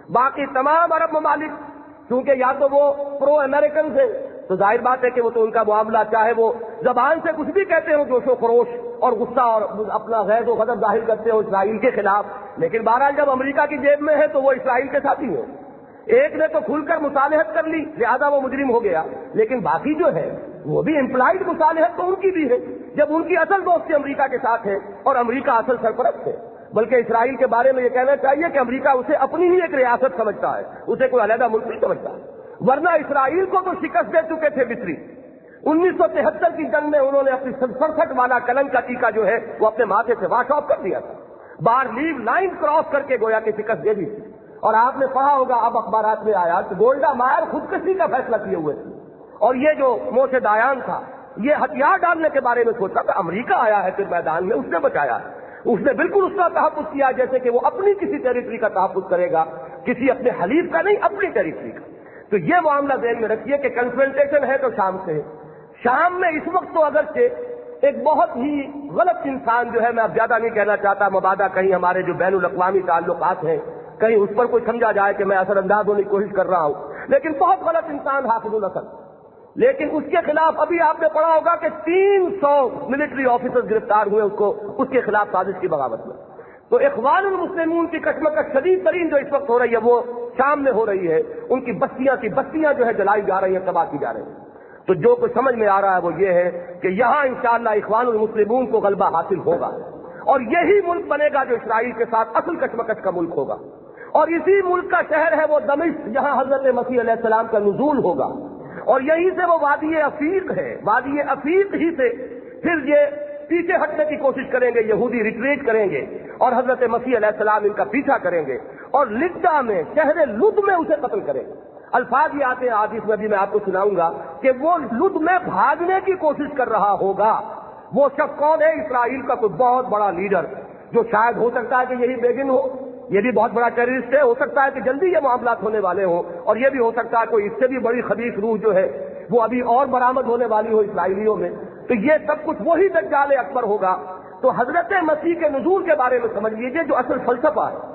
Speaker 2: باقی تمام عرب ممالک چونکہ یا تو وہ پرو امریکن تھے تو ظاہر بات ہے کہ وہ تو ان کا معاملہ چاہے وہ زبان سے کچھ بھی کہتے ہو جوش و خروش اور غصہ اور اپنا غیظ و غضب ظاہر کرتے ہو اسرائیل کے خلاف، لیکن بہرحال جب امریکہ کی جیب میں ہے تو وہ اسرائیل کے ساتھی ہیں. ایک نے تو کھل کر مصالحت کر لی لہذا وہ مجرم ہو گیا، لیکن باقی جو ہے وہ بھی امپلائڈ مصالحت تو ان کی بھی ہے جب ان کی اصل دوستی امریکہ کے ساتھ ہے اور امریکہ اصل سرپرست ہے. بلکہ اسرائیل کے بارے میں یہ کہنا چاہیے کہ امریکہ اسے اپنی ہی ایک ریاست سمجھتا ہے، اسے کوئی علیحدہ ملک نہیں سمجھتا، ورنہ اسرائیل کو تو شکست دے چکے تھے مصری. انیس سو تہتر کی جنگ میں انہوں نے اپنی سڑسٹھ والا کلنگ کا ٹیکہ جو ہے وہ اپنے ماتھے سے واش آف کر دیا تھا، بار لیو لائن کراس کر کے گویا کہ شکست دے دی تھی. اور آپ نے پڑھا ہوگا اب اخبارات میں آیا کہ گولڈا مائر خودکشی کا فیصلہ کیے ہوئے تھے، اور یہ جو موسے دایان تھا یہ ہتھیار ڈالنے کے بارے میں سوچا تھا، امریکہ آیا ہے پھر میدان میں اس نے بچایا ہے. اس نے بالکل اس کا تحفظ کیا جیسے کہ وہ اپنی کسی ٹیریٹری کا تحفظ کرے گا، کسی اپنے حلیف کا نہیں، اپنی ٹیریٹری کا. تو یہ معاملہ ذہن میں رکھیے کہ کنفرنٹیشن ہے تو شام سے ہے. شام میں اس وقت تو اگرچہ ایک بہت ہی غلط انسان جو ہے، میں اب زیادہ نہیں کہنا چاہتا مبادہ کہیں ہمارے جو بین الاقوامی تعلقات ہیں کہیں اس پر کوئی سمجھا جائے کہ میں اثر انداز ہونے کی کوشش کر رہا ہوں، لیکن بہت غلط انسان حافظ الاسد. لیکن اس کے خلاف ابھی آپ نے پڑھا ہوگا کہ تین سو ملٹری آفیسر گرفتار ہوئے اس کو اس کے خلاف سازش کی بغاوت میں. تو اخوان المسلمون کی کشمکش شدید ترین جو اس وقت ہو رہی ہے وہ شام میں ہو رہی ہے. ان کی بستیاں کی بستیاں جو ہے جلائی جا رہی ہیں، تباہ کی جا رہی ہیں. تو جو کچھ سمجھ میں آ رہا ہے وہ یہ ہے کہ یہاں انشاءاللہ اخوان المسلمون کو غلبہ حاصل ہوگا اور یہی ملک بنے گا جو اسرائیل کے ساتھ اصل کشمکش کا ملک ہوگا. اور اسی ملک کا شہر ہے وہ دمشق جہاں حضرت مسیح علیہ السلام کا نزول ہوگا، اور یہیں سے وہ وادی عفیق ہے. وادی عفیق ہی سے پھر یہ پیچھے ہٹنے کی کوشش کریں گے، یہودی ریٹریٹ کریں گے اور حضرت مسیح علیہ السلام ان کا پیچھا کریں گے اور لڈا میں شہر لد میں اسے قتل کریں گے. الفاظ یہ آتے ہیں حدیث میں بھی میں آپ کو سناؤں گا کہ وہ لد میں بھاگنے کی کوشش کر رہا ہوگا. وہ شخص کون ہے؟ اسرائیل کا کوئی بہت بڑا لیڈر جو شاید ہو سکتا ہے کہ یہی بیگن ہو، یہ بھی بہت بڑا ٹیررسٹ ہے، ہو سکتا ہے کہ جلدی یہ معاملات ہونے والے ہوں، اور یہ بھی ہو سکتا ہے کوئی اس سے بھی بڑی خبیث روح جو ہے وہ ابھی اور برآمد ہونے والی ہو اسرائیلیوں میں. تو یہ سب کچھ وہی دجال اکبر ہوگا. تو حضرت مسیح کے نزول کے بارے میں سمجھ لیجئے جو اصل فلسفہ ہے.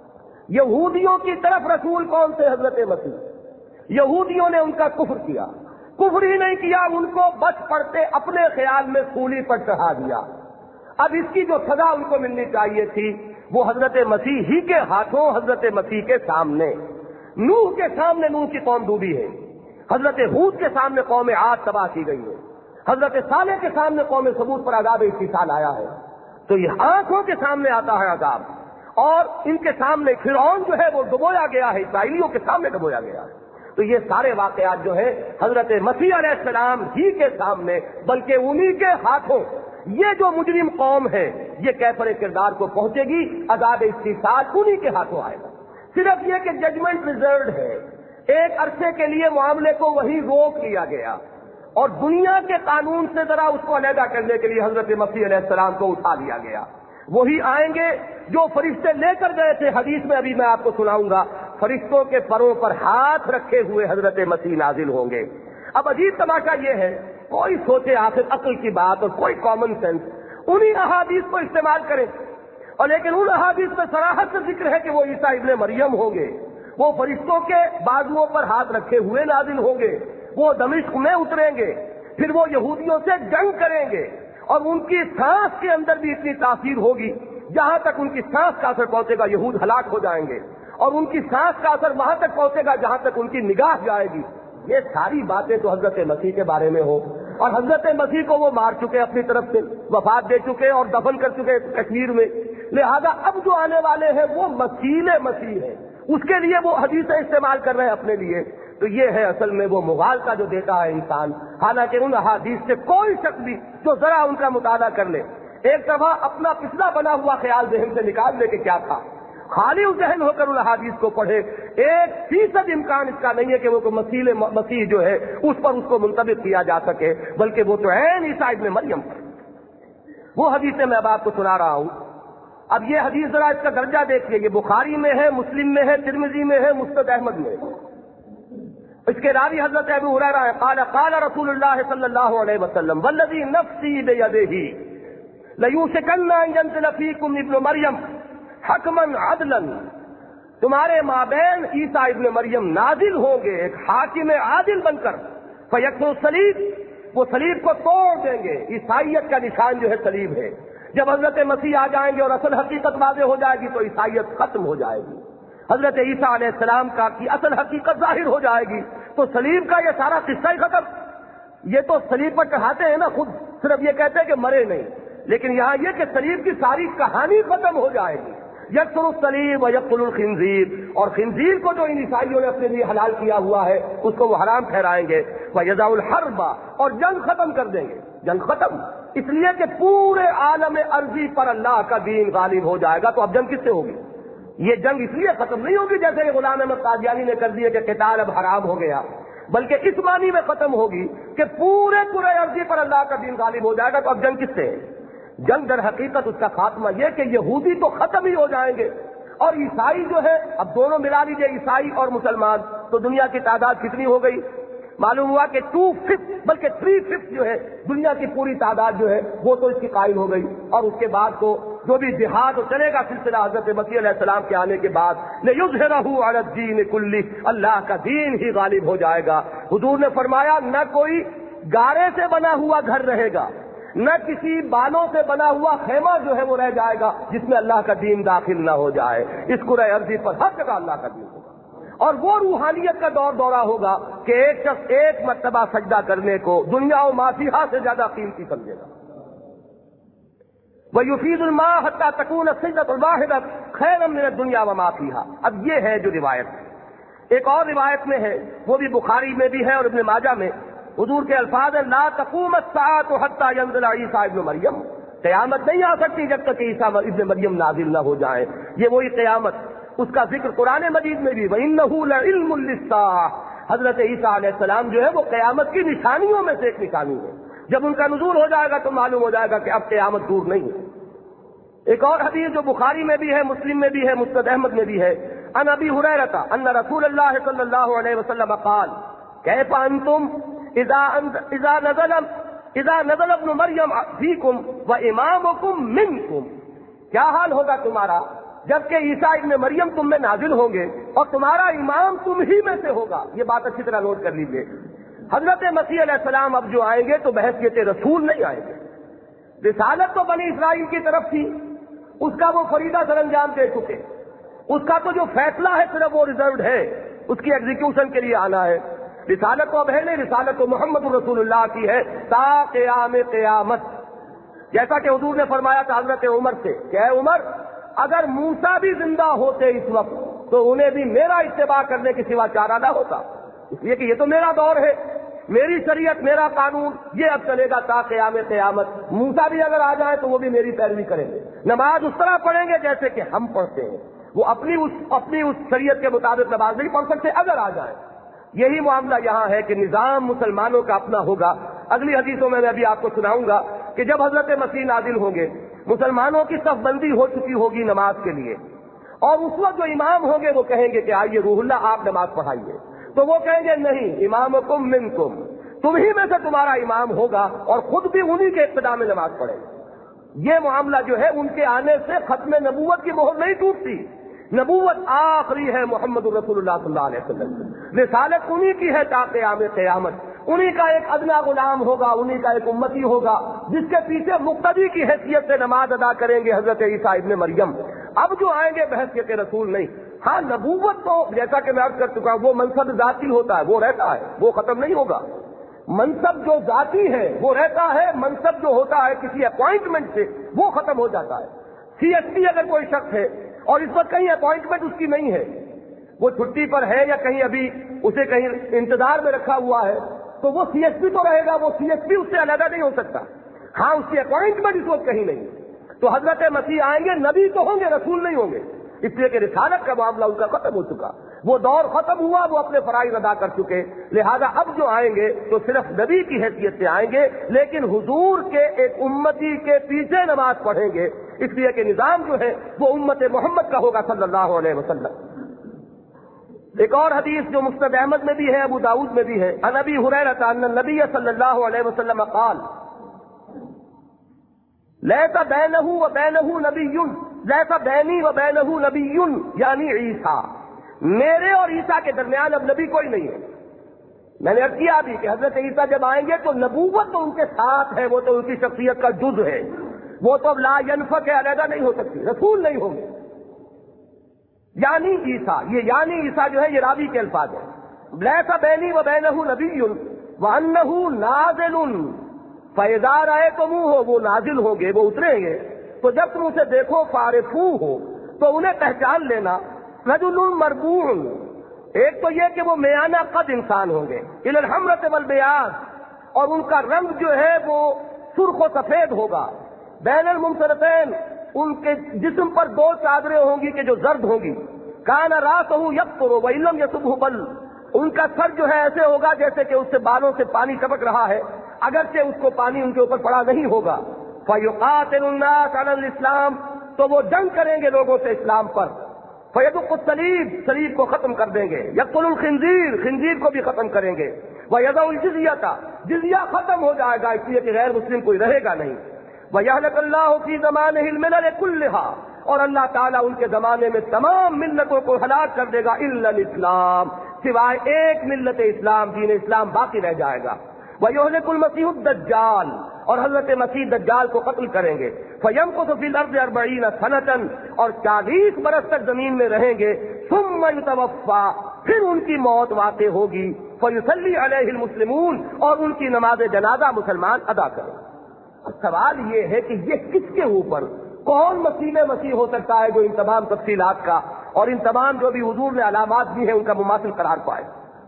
Speaker 2: یہودیوں کی طرف رسول کون سے؟ حضرت مسیح. یہودیوں نے ان کا کفر کیا، کفر ہی نہیں کیا، ان کو بس پڑتے اپنے خیال میں سولی پر چڑھا دیا. اب اس کی جو سزا ان کو ملنی چاہیے تھی وہ حضرت مسیح ہی کے ہاتھوں، حضرت مسیح کے سامنے. نوح کے سامنے نوح کی قوم ڈوبی ہے، حضرت ہود کے سامنے قوم عاد تباہ کی گئی ہے، حضرت صالح کے سامنے قوم ثمود پر عذاب استحصال آیا ہے. تو یہ آنکھوں کے سامنے آتا ہے عذاب، اور ان کے سامنے فرعون جو ہے وہ ڈبویا گیا ہے، اسرائیلیوں کے سامنے ڈبویا گیا ہے. تو یہ سارے واقعات جو ہیں حضرت مسیح علیہ السلام ہی کے سامنے، بلکہ انہی کے ہاتھوں یہ جو مجرم قوم ہے یہ کیفر کردار کو پہنچے گی، عذاب استحصال انہی کے ہاتھوں آئے گا. صرف یہ کہ ججمنٹ ریزروڈ ہے، ایک عرصے کے لیے معاملے کو وہی روک لیا گیا اور دنیا کے قانون سے ذرا اس کو علیحدہ کرنے کے لیے حضرت مسیح علیہ السلام کو اٹھا لیا گیا. وہی آئیں گے جو فرشتے لے کر گئے تھے. حدیث میں ابھی میں آپ کو سناؤں گا، فرشتوں کے پروں پر ہاتھ رکھے ہوئے حضرت مسیح نازل ہوں گے. اب عجیب تماشا یہ ہے، کوئی سوچے آخر عقل کی بات اور کوئی کامن سینس انہی احادیث کو استعمال کرے، اور لیکن ان احادیث میں صراحت سے ذکر ہے کہ وہ عیسیٰ ابن مریم ہوں گے، وہ فرشتوں کے بازوؤں پر ہاتھ رکھے ہوئے نازل ہوں گے، وہ دمشق میں اتریں گے، پھر وہ یہودیوں سے جنگ کریں گے، اور ان کی سانس کے اندر بھی اتنی تاثیر ہوگی جہاں تک ان کی سانس کا اثر پہنچے گا یہود ہلاک ہو جائیں گے، اور ان کی سانس کا اثر وہاں تک پہنچے گا جہاں تک ان کی نگاہ جائے گی. یہ ساری باتیں تو حضرت مسیح کے بارے میں ہو، اور حضرت مسیح کو وہ مار چکے، اپنی طرف سے وفات دے چکے اور دفن کر چکے کشمیر میں. لہذا اب جو آنے والے ہیں وہ مسیح مسیح ہے، اس کے لیے وہ حدیثیں استعمال کر رہے ہیں اپنے لیے. تو یہ ہے اصل میں وہ مغال کا جو دیتا ہے انسان. حالانکہ ان احادیث سے کوئی شخص بھی جو ذرا ان کا مطالعہ کر لے، ایک دفعہ اپنا پچھلا بنا ہوا خیال ذہن سے نکال لے کہ کیا تھا، خالی ذہن ہو کر ان احادیث کو پڑھے، ایک فیصد امکان اس کا نہیں ہے کہ وہ کوئی مسیح مسیح جو ہے اس پر اس کو منطبق کیا جا سکے، بلکہ وہ تو عین عیسیٰ ابن مریم پر. وہ حدیثیں میں اب آپ کو سنا رہا ہوں. اب یہ حدیث ذرا اس کا درجہ دیکھیے، یہ بخاری میں ہے، مسلم میں ہے، ترمذی میں ہے، مسند احمد میں ہے. اس کے راوی حضرت ابو ہریرہ ہے، قال قال رسول اللہ صلی اللہ علیہ وسلم والذی نفسی بیدہ لیوشکن ان ینزل فیکم ابن مریم حکما عدلا تمہارے مابین عیسیٰ ابن مریم نازل ہوں گے ایک حاکم عادل بن کر، فیکسر صلیب، وہ صلیب کو توڑ دیں گے۔ عیسائیت کا نشان جو ہے صلیب ہے۔ جب حضرت مسیح آ جائیں گے اور اصل حقیقت واضح ہو جائے گی تو عیسائیت ختم ہو جائے گی۔ حضرت عیسیٰ علیہ السلام کا کی اصل حقیقت ظاہر ہو جائے گی تو صلیب کا یہ سارا قصہ ہی ختم۔ یہ تو صلیب پر چڑھاتے ہیں نا خود، صرف یہ کہتے ہیں کہ مرے نہیں، لیکن یہاں یہ کہ صلیب کی ساری کہانی ختم ہو جائے گی۔ یکسر الصلیب و یقتل الخنزیر، اور خنزیر کو جو ان عیسائیوں نے اپنے لیے حلال کیا ہوا ہے اس کو وہ حرام ٹھہرائیں گے۔ وَيَضَعُ الْحَرْبَ، اور جنگ ختم کر دیں گے۔ جنگ ختم اس لیے کہ پورے عالم ارضی پر اللہ کا دین غالب ہو جائے گا، تو اب جنگ کس سے ہوگی؟ یہ جنگ اس لیے ختم نہیں ہوگی جیسے کہ غلام احمد قادیانی نے کر دیا کہ قتال اب حرام ہو گیا، بلکہ اس معنی میں ختم ہوگی کہ پورے پورے عرضی پر اللہ کا دین غالب ہو جائے گا، تو اب جنگ کس سے ہے؟ جنگ در حقیقت اس کا خاتمہ یہ کہ یہودی تو ختم ہی ہو جائیں گے، اور عیسائی جو ہے، اب دونوں ملا لیجیے عیسائی اور مسلمان، تو دنیا کی تعداد کتنی ہو گئی؟ معلوم ہوا کہ ٹو ففتھ بلکہ تھری ففتھ جو ہے دنیا کی پوری تعداد جو ہے وہ تو اس کی قائم ہو گئی، اور اس کے بعد تو جو بھی جہاد چلے گا سلسلہ حضرت مسیح علیہ السلام کے آنے کے بعد، لِيُظْهِرَهُ عَلَى الدِّينِ كُلِّهِ، اللہ کا دین ہی غالب ہو جائے گا۔ حضور نے فرمایا نہ کوئی گارے سے بنا ہوا گھر رہے گا، نہ کسی بالوں سے بنا ہوا خیمہ جو ہے وہ رہ جائے گا جس میں اللہ کا دین داخل نہ ہو جائے۔ اس کرۂ ارضی پر ہر جگہ اللہ کا دین ہوگا، اور وہ روحانیت کا دور دورہ ہوگا کہ ایک شخص ایک مرتبہ سجدہ کرنے کو دنیا و ما فیہا سے زیادہ قیمتی سمجھے گا۔ وَيُفِيضُ الْمَاءَ حَتَّى تَكُونَ السَّجْدَةُ الْوَاحِدَةُ خَيْرًا مِنَ الدُّنْيَا وَمَا فِيهَا۔ اب یہ ہے جو روایت ایک اور روایت میں ہے، وہ بھی بخاری میں بھی ہے اور ابن ماجہ میں، حضور کے الفاظ ہیں لا تقوم الساعة حتى ينزل عیسیٰ ابن مریم، قیامت نہیں آ سکتی جب تک کہ عیسیٰ ابن مریم نازل نہ ہو جائے۔ یہ وہی قیامت، اس کا ذکر قرآن مجید میں بھی وَإِنَّهُ لَعِلْمٌ لِلسَّاعَةِ، حضرت عیسیٰ علیہ السلام جو ہے وہ قیامت کی نشانیوں میں سے ایک نشانی ہے۔ جب ان کا نزول ہو جائے گا تو معلوم ہو جائے گا کہ اب قیامت دور نہیں ہے۔ ایک اور حدیث جو بخاری میں بھی ہے، مسلم میں بھی ہے، مسند احمد میں بھی ہے، عن ابی ہریرہ ان رسول اللہ صلی اللہ علیہ وسلم قال کیف انتم اذا اذا نزل اذا نزل ابن مریم فیکم وامامکم منکم، کیا حال ہوگا تمہارا جبکہ عیسیٰ ابن مریم تم میں نازل ہوں گے اور تمہارا امام تم ہی میں سے ہوگا۔ یہ بات اچھی طرح نوٹ کر لیجیے۔ حضرت مسیح علیہ السلام اب جو آئیں گے تو بحیثیت رسول نہیں آئیں گے۔ رسالت تو بنی اسرائیل کی طرف تھی، اس کا وہ فریضہ سر انجام دے چکے، اس کا تو جو فیصلہ ہے صرف وہ ریزروڈ ہے، اس کی ایگزیکیوشن کے لیے آنا ہے۔ رسالت تو اب ہے نہیں، رسالت تو محمد رسول اللہ کی ہے تا قیام قیامت۔ جیسا کہ حضور نے فرمایا تھا حضرت عمر سے کہ اے عمر، اگر موسیٰ بھی زندہ ہوتے اس وقت تو انہیں بھی میرا اتباع کرنے کے سوا چارہ نہ ہوتا، اس لیے کہ یہ تو میرا دور ہے، میری شریعت، میرا قانون، یہ اب چلے گا تا قیام قیامت۔ موسیٰ بھی اگر آ جائیں تو وہ بھی میری پیروی کریں گے، نماز اس طرح پڑھیں گے جیسے کہ ہم پڑھتے ہیں، وہ اپنی اس اپنی اس شریعت کے مطابق نماز نہیں پڑھ سکتے اگر آ جائیں۔ یہی معاملہ یہاں ہے کہ نظام مسلمانوں کا اپنا ہوگا۔ اگلی حدیثوں میں میں ابھی آپ کو سناؤں گا کہ جب حضرت مسیح نازل ہوں گے، مسلمانوں کی صف بندی ہو چکی ہوگی نماز کے لیے، اور اس وقت جو امام ہوں گے وہ کہیں گے کہ آئیے روح اللہ آپ نماز پڑھائیے، تو وہ کہیں گے نہیں، امامکم منکم، تم ہی میں سے تمہارا امام ہوگا اور خود بھی انہی کے اقتداء میں نماز پڑھے گا۔ یہ معاملہ جو ہے ان کے آنے سے ختم نبوت کی مہر نہیں ٹوٹتی، نبوت آخری ہے محمد رسول اللہ صلی اللہ علیہ وسلم، رسالت انہی کی ہے تا قیام قیامت۔ انہی کا ایک ادنا غلام ہوگا، انہی کا ایک امتی ہوگا جس کے پیچھے مقتدی کی حیثیت سے نماز ادا کریں گے حضرت عیسیٰ ابن مریم۔ اب جو آئیں گے بحیثیت رسول نہیں۔ ہاں نبوت تو جیسا کہ میں عرض کر چکا ہوں وہ منصب ذاتی ہوتا ہے، وہ رہتا ہے، وہ ختم نہیں ہوگا۔ منصب جو ذاتی ہے وہ رہتا ہے، منصب جو ہوتا ہے کسی اپوائنٹمنٹ سے وہ ختم ہو جاتا ہے۔ سی ایس پی اگر کوئی شخص ہے اور اس وقت کہیں اپوائنٹمنٹ اس کی نہیں ہے، وہ چھٹی پر ہے یا کہیں ابھی اسے کہیں انتظار میں رکھا ہوا ہے، تو وہ سی ایس پی تو رہے گا، وہ سی ایس پی اس سے علیحدہ نہیں ہو سکتا۔ ہاں اس کی اپوائنٹمنٹ اس وقت کہیں نہیں ہے۔ تو حضرت مسیح آئیں گے، نبی تو ہوں گے، رسول نہیں ہوں گے، اس لیے کہ رسالت کا معاملہ ان کا ختم ہو چکا، وہ دور ختم ہوا، وہ اپنے فرائض ادا کر چکے، لہذا اب جو آئیں گے تو صرف نبی کی حیثیت سے آئیں گے، لیکن حضور کے ایک امتی کے پیچھے نماز پڑھیں گے، اس لیے کہ نظام جو ہے وہ امت محمد کا ہوگا صلی اللہ علیہ وسلم۔ ایک اور حدیث جو مسند احمد میں بھی ہے، ابو داؤد میں بھی ہے، عن ابی ہریرہ ان النبی صلی اللہ علیہ وسلم قال لیس بینہ و بینہ نبی لیسا بینی و بینہ نبی، یعنی عیسیٰ، میرے اور عیسیٰ کے درمیان اب نبی کوئی نہیں ہے۔ میں نے عرض کیا بھی کہ حضرت عیسیٰ جب آئیں گے تو نبوت تو ان کے ساتھ ہے، وہ تو ان کی شخصیت کا جز ہے، وہ تو اب لا ینفک ہے، علیحدہ نہیں ہو سکتی، رسول نہیں ہوں گے۔ یعنی عیسیٰ، یہ یعنی عیسیٰ جو ہے یہ راوی کے الفاظ ہیں۔ لیسا بینی و بینہ نبی وانہ نازل، فاذا رأیتموہ، وہ نازل ہوں گے، وہ اتریں گے، تو جب تم اسے دیکھو فارفوہ، تو انہیں پہچان لینا۔ رجل مربوع، ایک تو یہ کہ وہ میانہ قد انسان ہوں گے، الی الحمرۃ والبیاض، اور ان کا رنگ جو ہے وہ سرخ و سفید ہوگا، بین الممصرتین، ان کے جسم پر دو چادریں ہوں گی کہ جو زرد ہوں گی، کان راسہ یقطر وان لم یصبہ بل، ان کا سر جو ہے ایسے ہوگا جیسے کہ اس سے بالوں سے پانی ٹپک رہا ہے، اگرچہ اس کو پانی ان کے اوپر پڑا نہیں ہوگا۔ فیقاتل الناس علی الاسلام، تو وہ جنگ کریں گے لوگوں سے اسلام پر۔ فیدق الصلیب، صلیب کو ختم کر دیں گے۔ یقتل الخنزیر، خنزیر کو بھی ختم کریں گے۔ ویضع الجزیۃ، جزیہ ختم ہو جائے گا، اس لیے کہ غیر مسلم کوئی رہے گا نہیں۔ ویہلک اللہ فی زمانہ الملل کلھا، اور اللہ تعالیٰ ان کے زمانے میں تمام ملتوں کو ہلاک کر دے گا، الا الاسلام، سوائے ایک ملت اسلام، دین اسلام باقی رہ جائے گا۔ ویہلک المسیح الدجال، اور حضرت مسیح دجال کو قتل کریں گے۔ فیمکث فی الارض اربعین سنۃ، اور چالیس برس تک زمین میں رہیں گے۔ ثم یتوفی، پھر ان کی موت واقع ہوگی۔ فیصلی علیہ المسلمون، اور ان کی نماز جنازہ مسلمان ادا کریں۔ اب سوال یہ ہے کہ یہ کس کے اوپر، کون مسیح مسیح ہو سکتا ہے جو ان تمام تفصیلات کا اور ان تمام جو بھی حضور نے علامات دی ہیں ان کا مماثل قرار پائے؟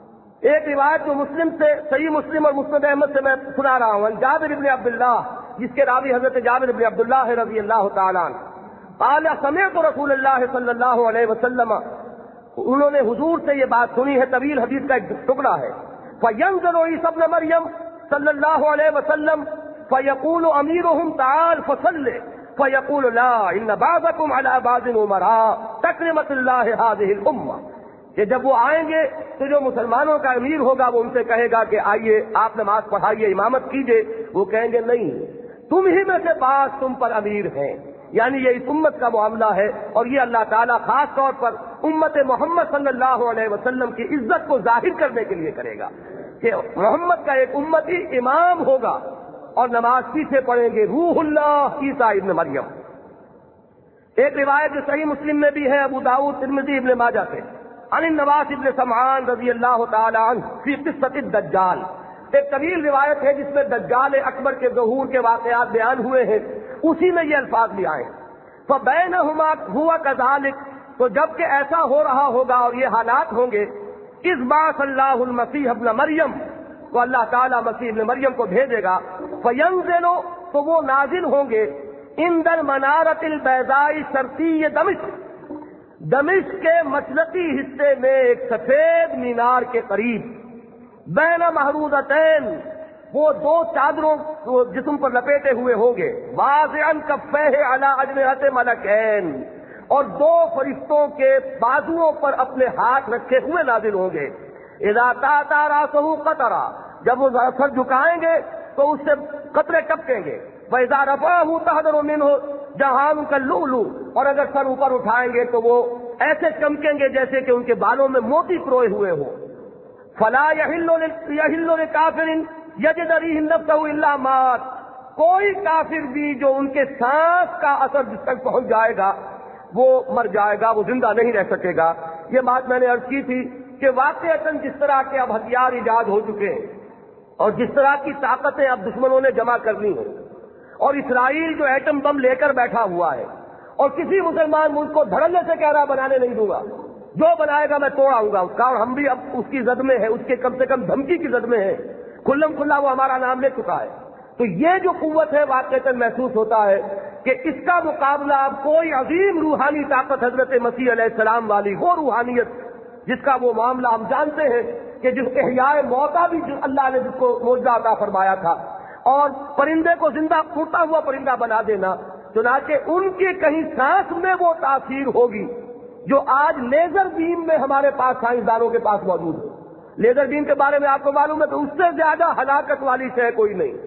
Speaker 2: ایک روایت جو مسلم سے، صحیح مسلم اور مسند احمد سے میں سنا رہا ہوں، جابر بن عبداللہ، جس کے راوی حضرت جابر بن عبداللہ ہے رضی اللہ تعالیٰ عنہ، قال سمعت رسول اللہ صلی اللہ علیہ وسلم، انہوں نے حضور سے یہ بات سنی ہے، طویل حدیث کا ایک ٹکڑا ہے۔ فینزل عیسی ابن مریم صلی اللہ علیہ وسلم فیقول امیرہم تعال فصل، فیقول لا ان بعضکم علی بعض امراء تکرمت اللہ ہذہ الامہ، کہ جب وہ آئیں گے تو جو مسلمانوں کا امیر ہوگا وہ ان سے کہے گا کہ آئیے آپ نماز پڑھائیے، امامت کیجیے، وہ کہیں گے نہیں، تم ہی میں سے بعض تم پر امیر ہیں، یعنی یہ اس امت کا معاملہ ہے، اور یہ اللہ تعالیٰ خاص طور پر امت محمد صلی اللہ علیہ وسلم کی عزت کو ظاہر کرنے کے لیے کرے گا کہ محمد کا ایک امتی امام ہوگا اور نماز پیچھے پڑھیں گے روح اللہ عیسیٰ ابن مریم۔ ایک روایت جو صحیح مسلم میں بھی ہے، ابو داؤد، ترمذی، ابن ماجہ سے، عن النواس ابن سمعان رضی اللہ تعالی عنہ فی قصۃ الدجال، ایک طویل روایت ہے جس میں دجال اکبر کے ظہور کے واقعات بیان ہوئے ہیں، اسی میں یہ الفاظ بھی آئے ہیں۔ فبینہما ہوا کذالک، تو جب کہ ایسا ہو رہا ہوگا اور یہ حالات ہوں گے، اذ بعث اللہ المسیح ابن مریم، تو اللہ تعالیٰ مسیح ابن مریم کو بھیجے گا، فینزل، تو وہ نازل ہوں گے، عند المنارۃ البیضاء شرقی دمشق، دمشق کے مشرقی حصے میں ایک سفید مینار کے قریب، بین محروضتین، وہ دو چادروں جسم پر لپیٹے ہوئے ہوں گے، واضعا کفیہ علی اجنحۃ ملکین، اور دو فرشتوں کے بازوؤں پر اپنے ہاتھ رکھے ہوئے نازل ہوں گے۔ اذا تاتا راسہ قطرا، جب وہ سر جھکائیں گے تو اس سے قطرے ٹپکیں گے۔ وَإِذَا رَفَعَهُ تَحْذَرُ مِنْهُ جَهَانٌ كَاللُّؤْلُؤِ، اور اگر سر اوپر اٹھائیں گے تو وہ ایسے چمکیں گے جیسے کہ ان کے بالوں میں موتی پروئے ہوئے ہوں۔ فَلَا يَحِلُّ يَحِلُّ لِكَافِرٍ يَجِدُ رِيحَ نَفْسَهُ إِلَّا مَاتَ، کوئی کافر بھی جو ان کے سانس کا اثر جس تک پہنچ جائے گا وہ مر جائے گا، وہ زندہ نہیں رہ سکے گا۔ یہ بات میں نے عرض کی تھی کہ واقعتاً جس طرح کے اب ہتھیار ایجاد ہو چکے ہیں اور جس طرح کی طاقتیں اب دشمنوں نے جمع کرنی ہیں، اور اسرائیل جو ایٹم بم لے کر بیٹھا ہوا ہے اور کسی مسلمان ملک کو دھڑلے سے کہہ رہا بنانے نہیں دوں گا، جو بنائے گا میں توڑاؤں گا اس کا، اور ہم بھی اب اس کی زد میں ہے، اس کے کم سے کم دھمکی کی زد میں ہے، کھلم کھلا وہ ہمارا نام لے چکا ہے۔ تو یہ جو قوت ہے واقعتاً محسوس ہوتا ہے کہ اس کا مقابلہ اب کوئی عظیم روحانی طاقت حضرت مسیح علیہ السلام والی وہ روحانیت جس کا وہ معاملہ ہم جانتے ہیں کہ جس احیاء موتا بھی جو اللہ نے جس کو معجزہ عطا فرمایا تھا، اور پرندے کو زندہ پھوٹا ہوا پرندہ بنا دینا، چنانچہ ان کی کہیں سانس میں وہ تاثیر ہوگی جو آج لیزر بیم میں ہمارے پاس سائنسدانوں کے پاس موجود ہے۔ لیزر بیم کے بارے میں آپ کو معلوم ہے کہ اس سے زیادہ ہلاکت والی شے کوئی نہیں۔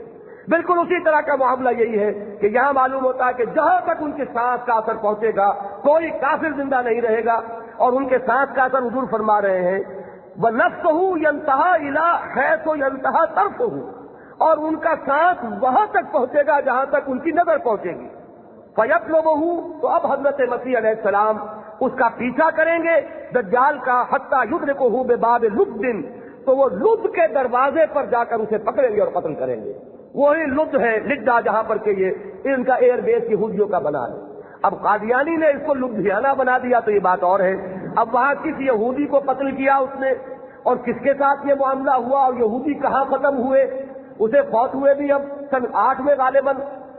Speaker 2: بالکل اسی طرح کا معاملہ یہی ہے کہ یہاں معلوم ہوتا ہے کہ جہاں تک ان کے سانس کا اثر پہنچے گا کوئی کافر زندہ نہیں رہے گا، اور ان کے سانس کا اثر حضور فرما رہے ہیں وَنَفْسُهُ يَنْتَهَا إِلَىٰ حَيْثُ يَنْتَهَا طَرْفُهُ، اور ان کا سانس وہاں تک پہنچے گا جہاں تک ان کی نظر پہنچے گی۔ فَيَطْلُبُهُ، تو اب حضرت مسیح علیہ السلام اس کا پیچھا کریں گے دجال کا، حتیٰ يُدْرِكُهُ بِبَابِ لُدٍ، تو وہ لد کے دروازے پر جا کر اسے پکڑیں گے اور قتل کریں گے۔ وہی لد ہے لڈا جہاں پر کہ یہ ان کا ایئر بیس یہودیوں کا بنا ہے۔ اب قادیانی نے اس کو لدھیانہ بنا دیا تو یہ بات اور ہے۔ اب وہاں کس یہودی کو قتل کیا اس نے، اور کس کے ساتھ یہ معاملہ ہوا، اور یہودی کہاں ختم ہوئے، اسے فوت ہوئے بھی اب سن آٹھ میں غالباً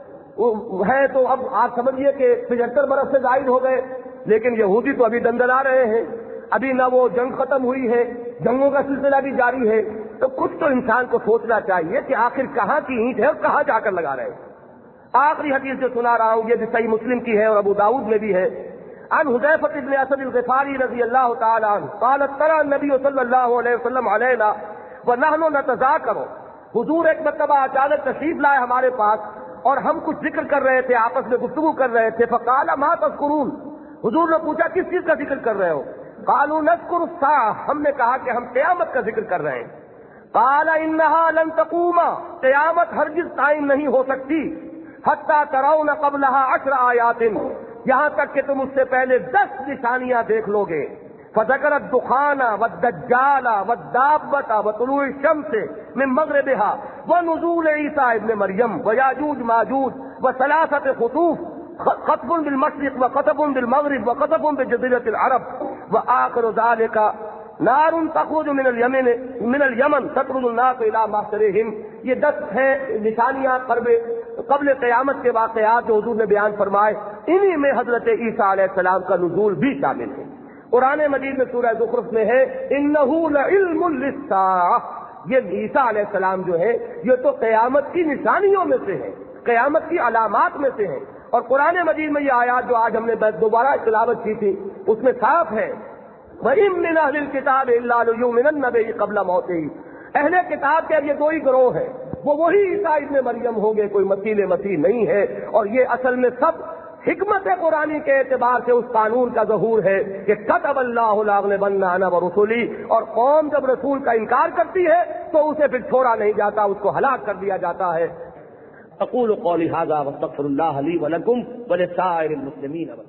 Speaker 2: ہے، تو اب آپ سمجھیے کہ پچہتر برس سے زائد ہو گئے، لیکن یہودی تو ابھی دندنا رہے ہیں، ابھی نہ وہ جنگ ختم ہوئی ہے، جنگوں کا سلسلہ بھی جاری ہے۔ تو کچھ تو انسان کو سوچنا چاہیے کہ آخر کہاں کی اینٹ ہے اور کہاں جا کر لگا رہے ہیں۔ آخری حدیث جو سنا رہا ہوں یہ بھی صحیح مسلم کی ہے اور ابو داؤد میں بھی ہے، عن حذیفہ بن اسد الغفاری رضی اللہ تعالی عنہ قال ترى النبی صلی اللہ علیہ وسلم علینا ونحن نتذاکر، حضور ایک مرتبہ اچانک تشریف لائے ہمارے پاس اور ہم کچھ ذکر کر رہے تھے، آپس میں گفتگو کر رہے تھے، فقال ما تذکرون، حضور نے پوچھا کس چیز کا ذکر کر رہے ہو؟ قالوا نذکر الساعہ، ہم نے کہا کہ ہم قیامت کا ذکر کر رہے ہیں۔ قال انها لن تقوم، قیامت ہرگز قائم نہیں ہو سکتی، حتی ترون قبلها عشر آیات، یہاں تک کہ تم اس سے پہلے دس نشانیاں دیکھ لو گے۔ فذکر الدخان والدجال والدابة وطلوع الشمس من مغربها ونزول عیسیٰ ابن مریم ویاجوج ماجوج وثلاثة خطوف، خطف بالمشرق وخطف بالمغرب وخطف بجزیرة العرب، وآخر ذلك نار تخرج من الیمن من الیمن تطرد الناس الى محشرهم۔ یہ دس ہیں نشانیاں قرب قبل قیامت کے واقعات جو حضور نے بیان فرمائے، انہی میں حضرت عیسیٰ علیہ السلام کا نزول بھی شامل ہے۔ قرآن مجید میں سورہ زخرف میں ہے انہ لعلم للساعہ، یہ عیسیٰ علیہ السلام جو ہے یہ تو قیامت کی نشانیوں میں سے ہے، قیامت کی علامات میں سے ہے۔ اور قرآن مجید میں یہ آیات جو آج ہم نے دوبارہ تلاوت کی تھی اس میں صاف ہے وَإِن مِّنْ أَهْلِ الْكِتَابِ إِلَّا لَيُؤْمِنَنَّ بِهِ قَبْلَ مَوْتِهِ، اہل کتاب کے اب یہ دو ہی گروہ ہیں، وہ وہی عیسیٰ ابن مریم ہوں گے، کوئی مسیح مسیح نہیں ہے۔ اور یہ اصل میں سب حکمت قرآنی کے اعتبار سے اس قانون کا ظہور ہے کہ كَتَبَ اللَّهُ لَأَغْلِبَنَّ أَنَا وَرُسُلِي، اور قوم جب رسول کا انکار کرتی ہے تو اسے پھر چھوڑا نہیں جاتا، اس کو ہلاک کر دیا جاتا ہے۔ اقول قولی ھذا واستغفر اللہ لی ولکم ولسائر المسلمین۔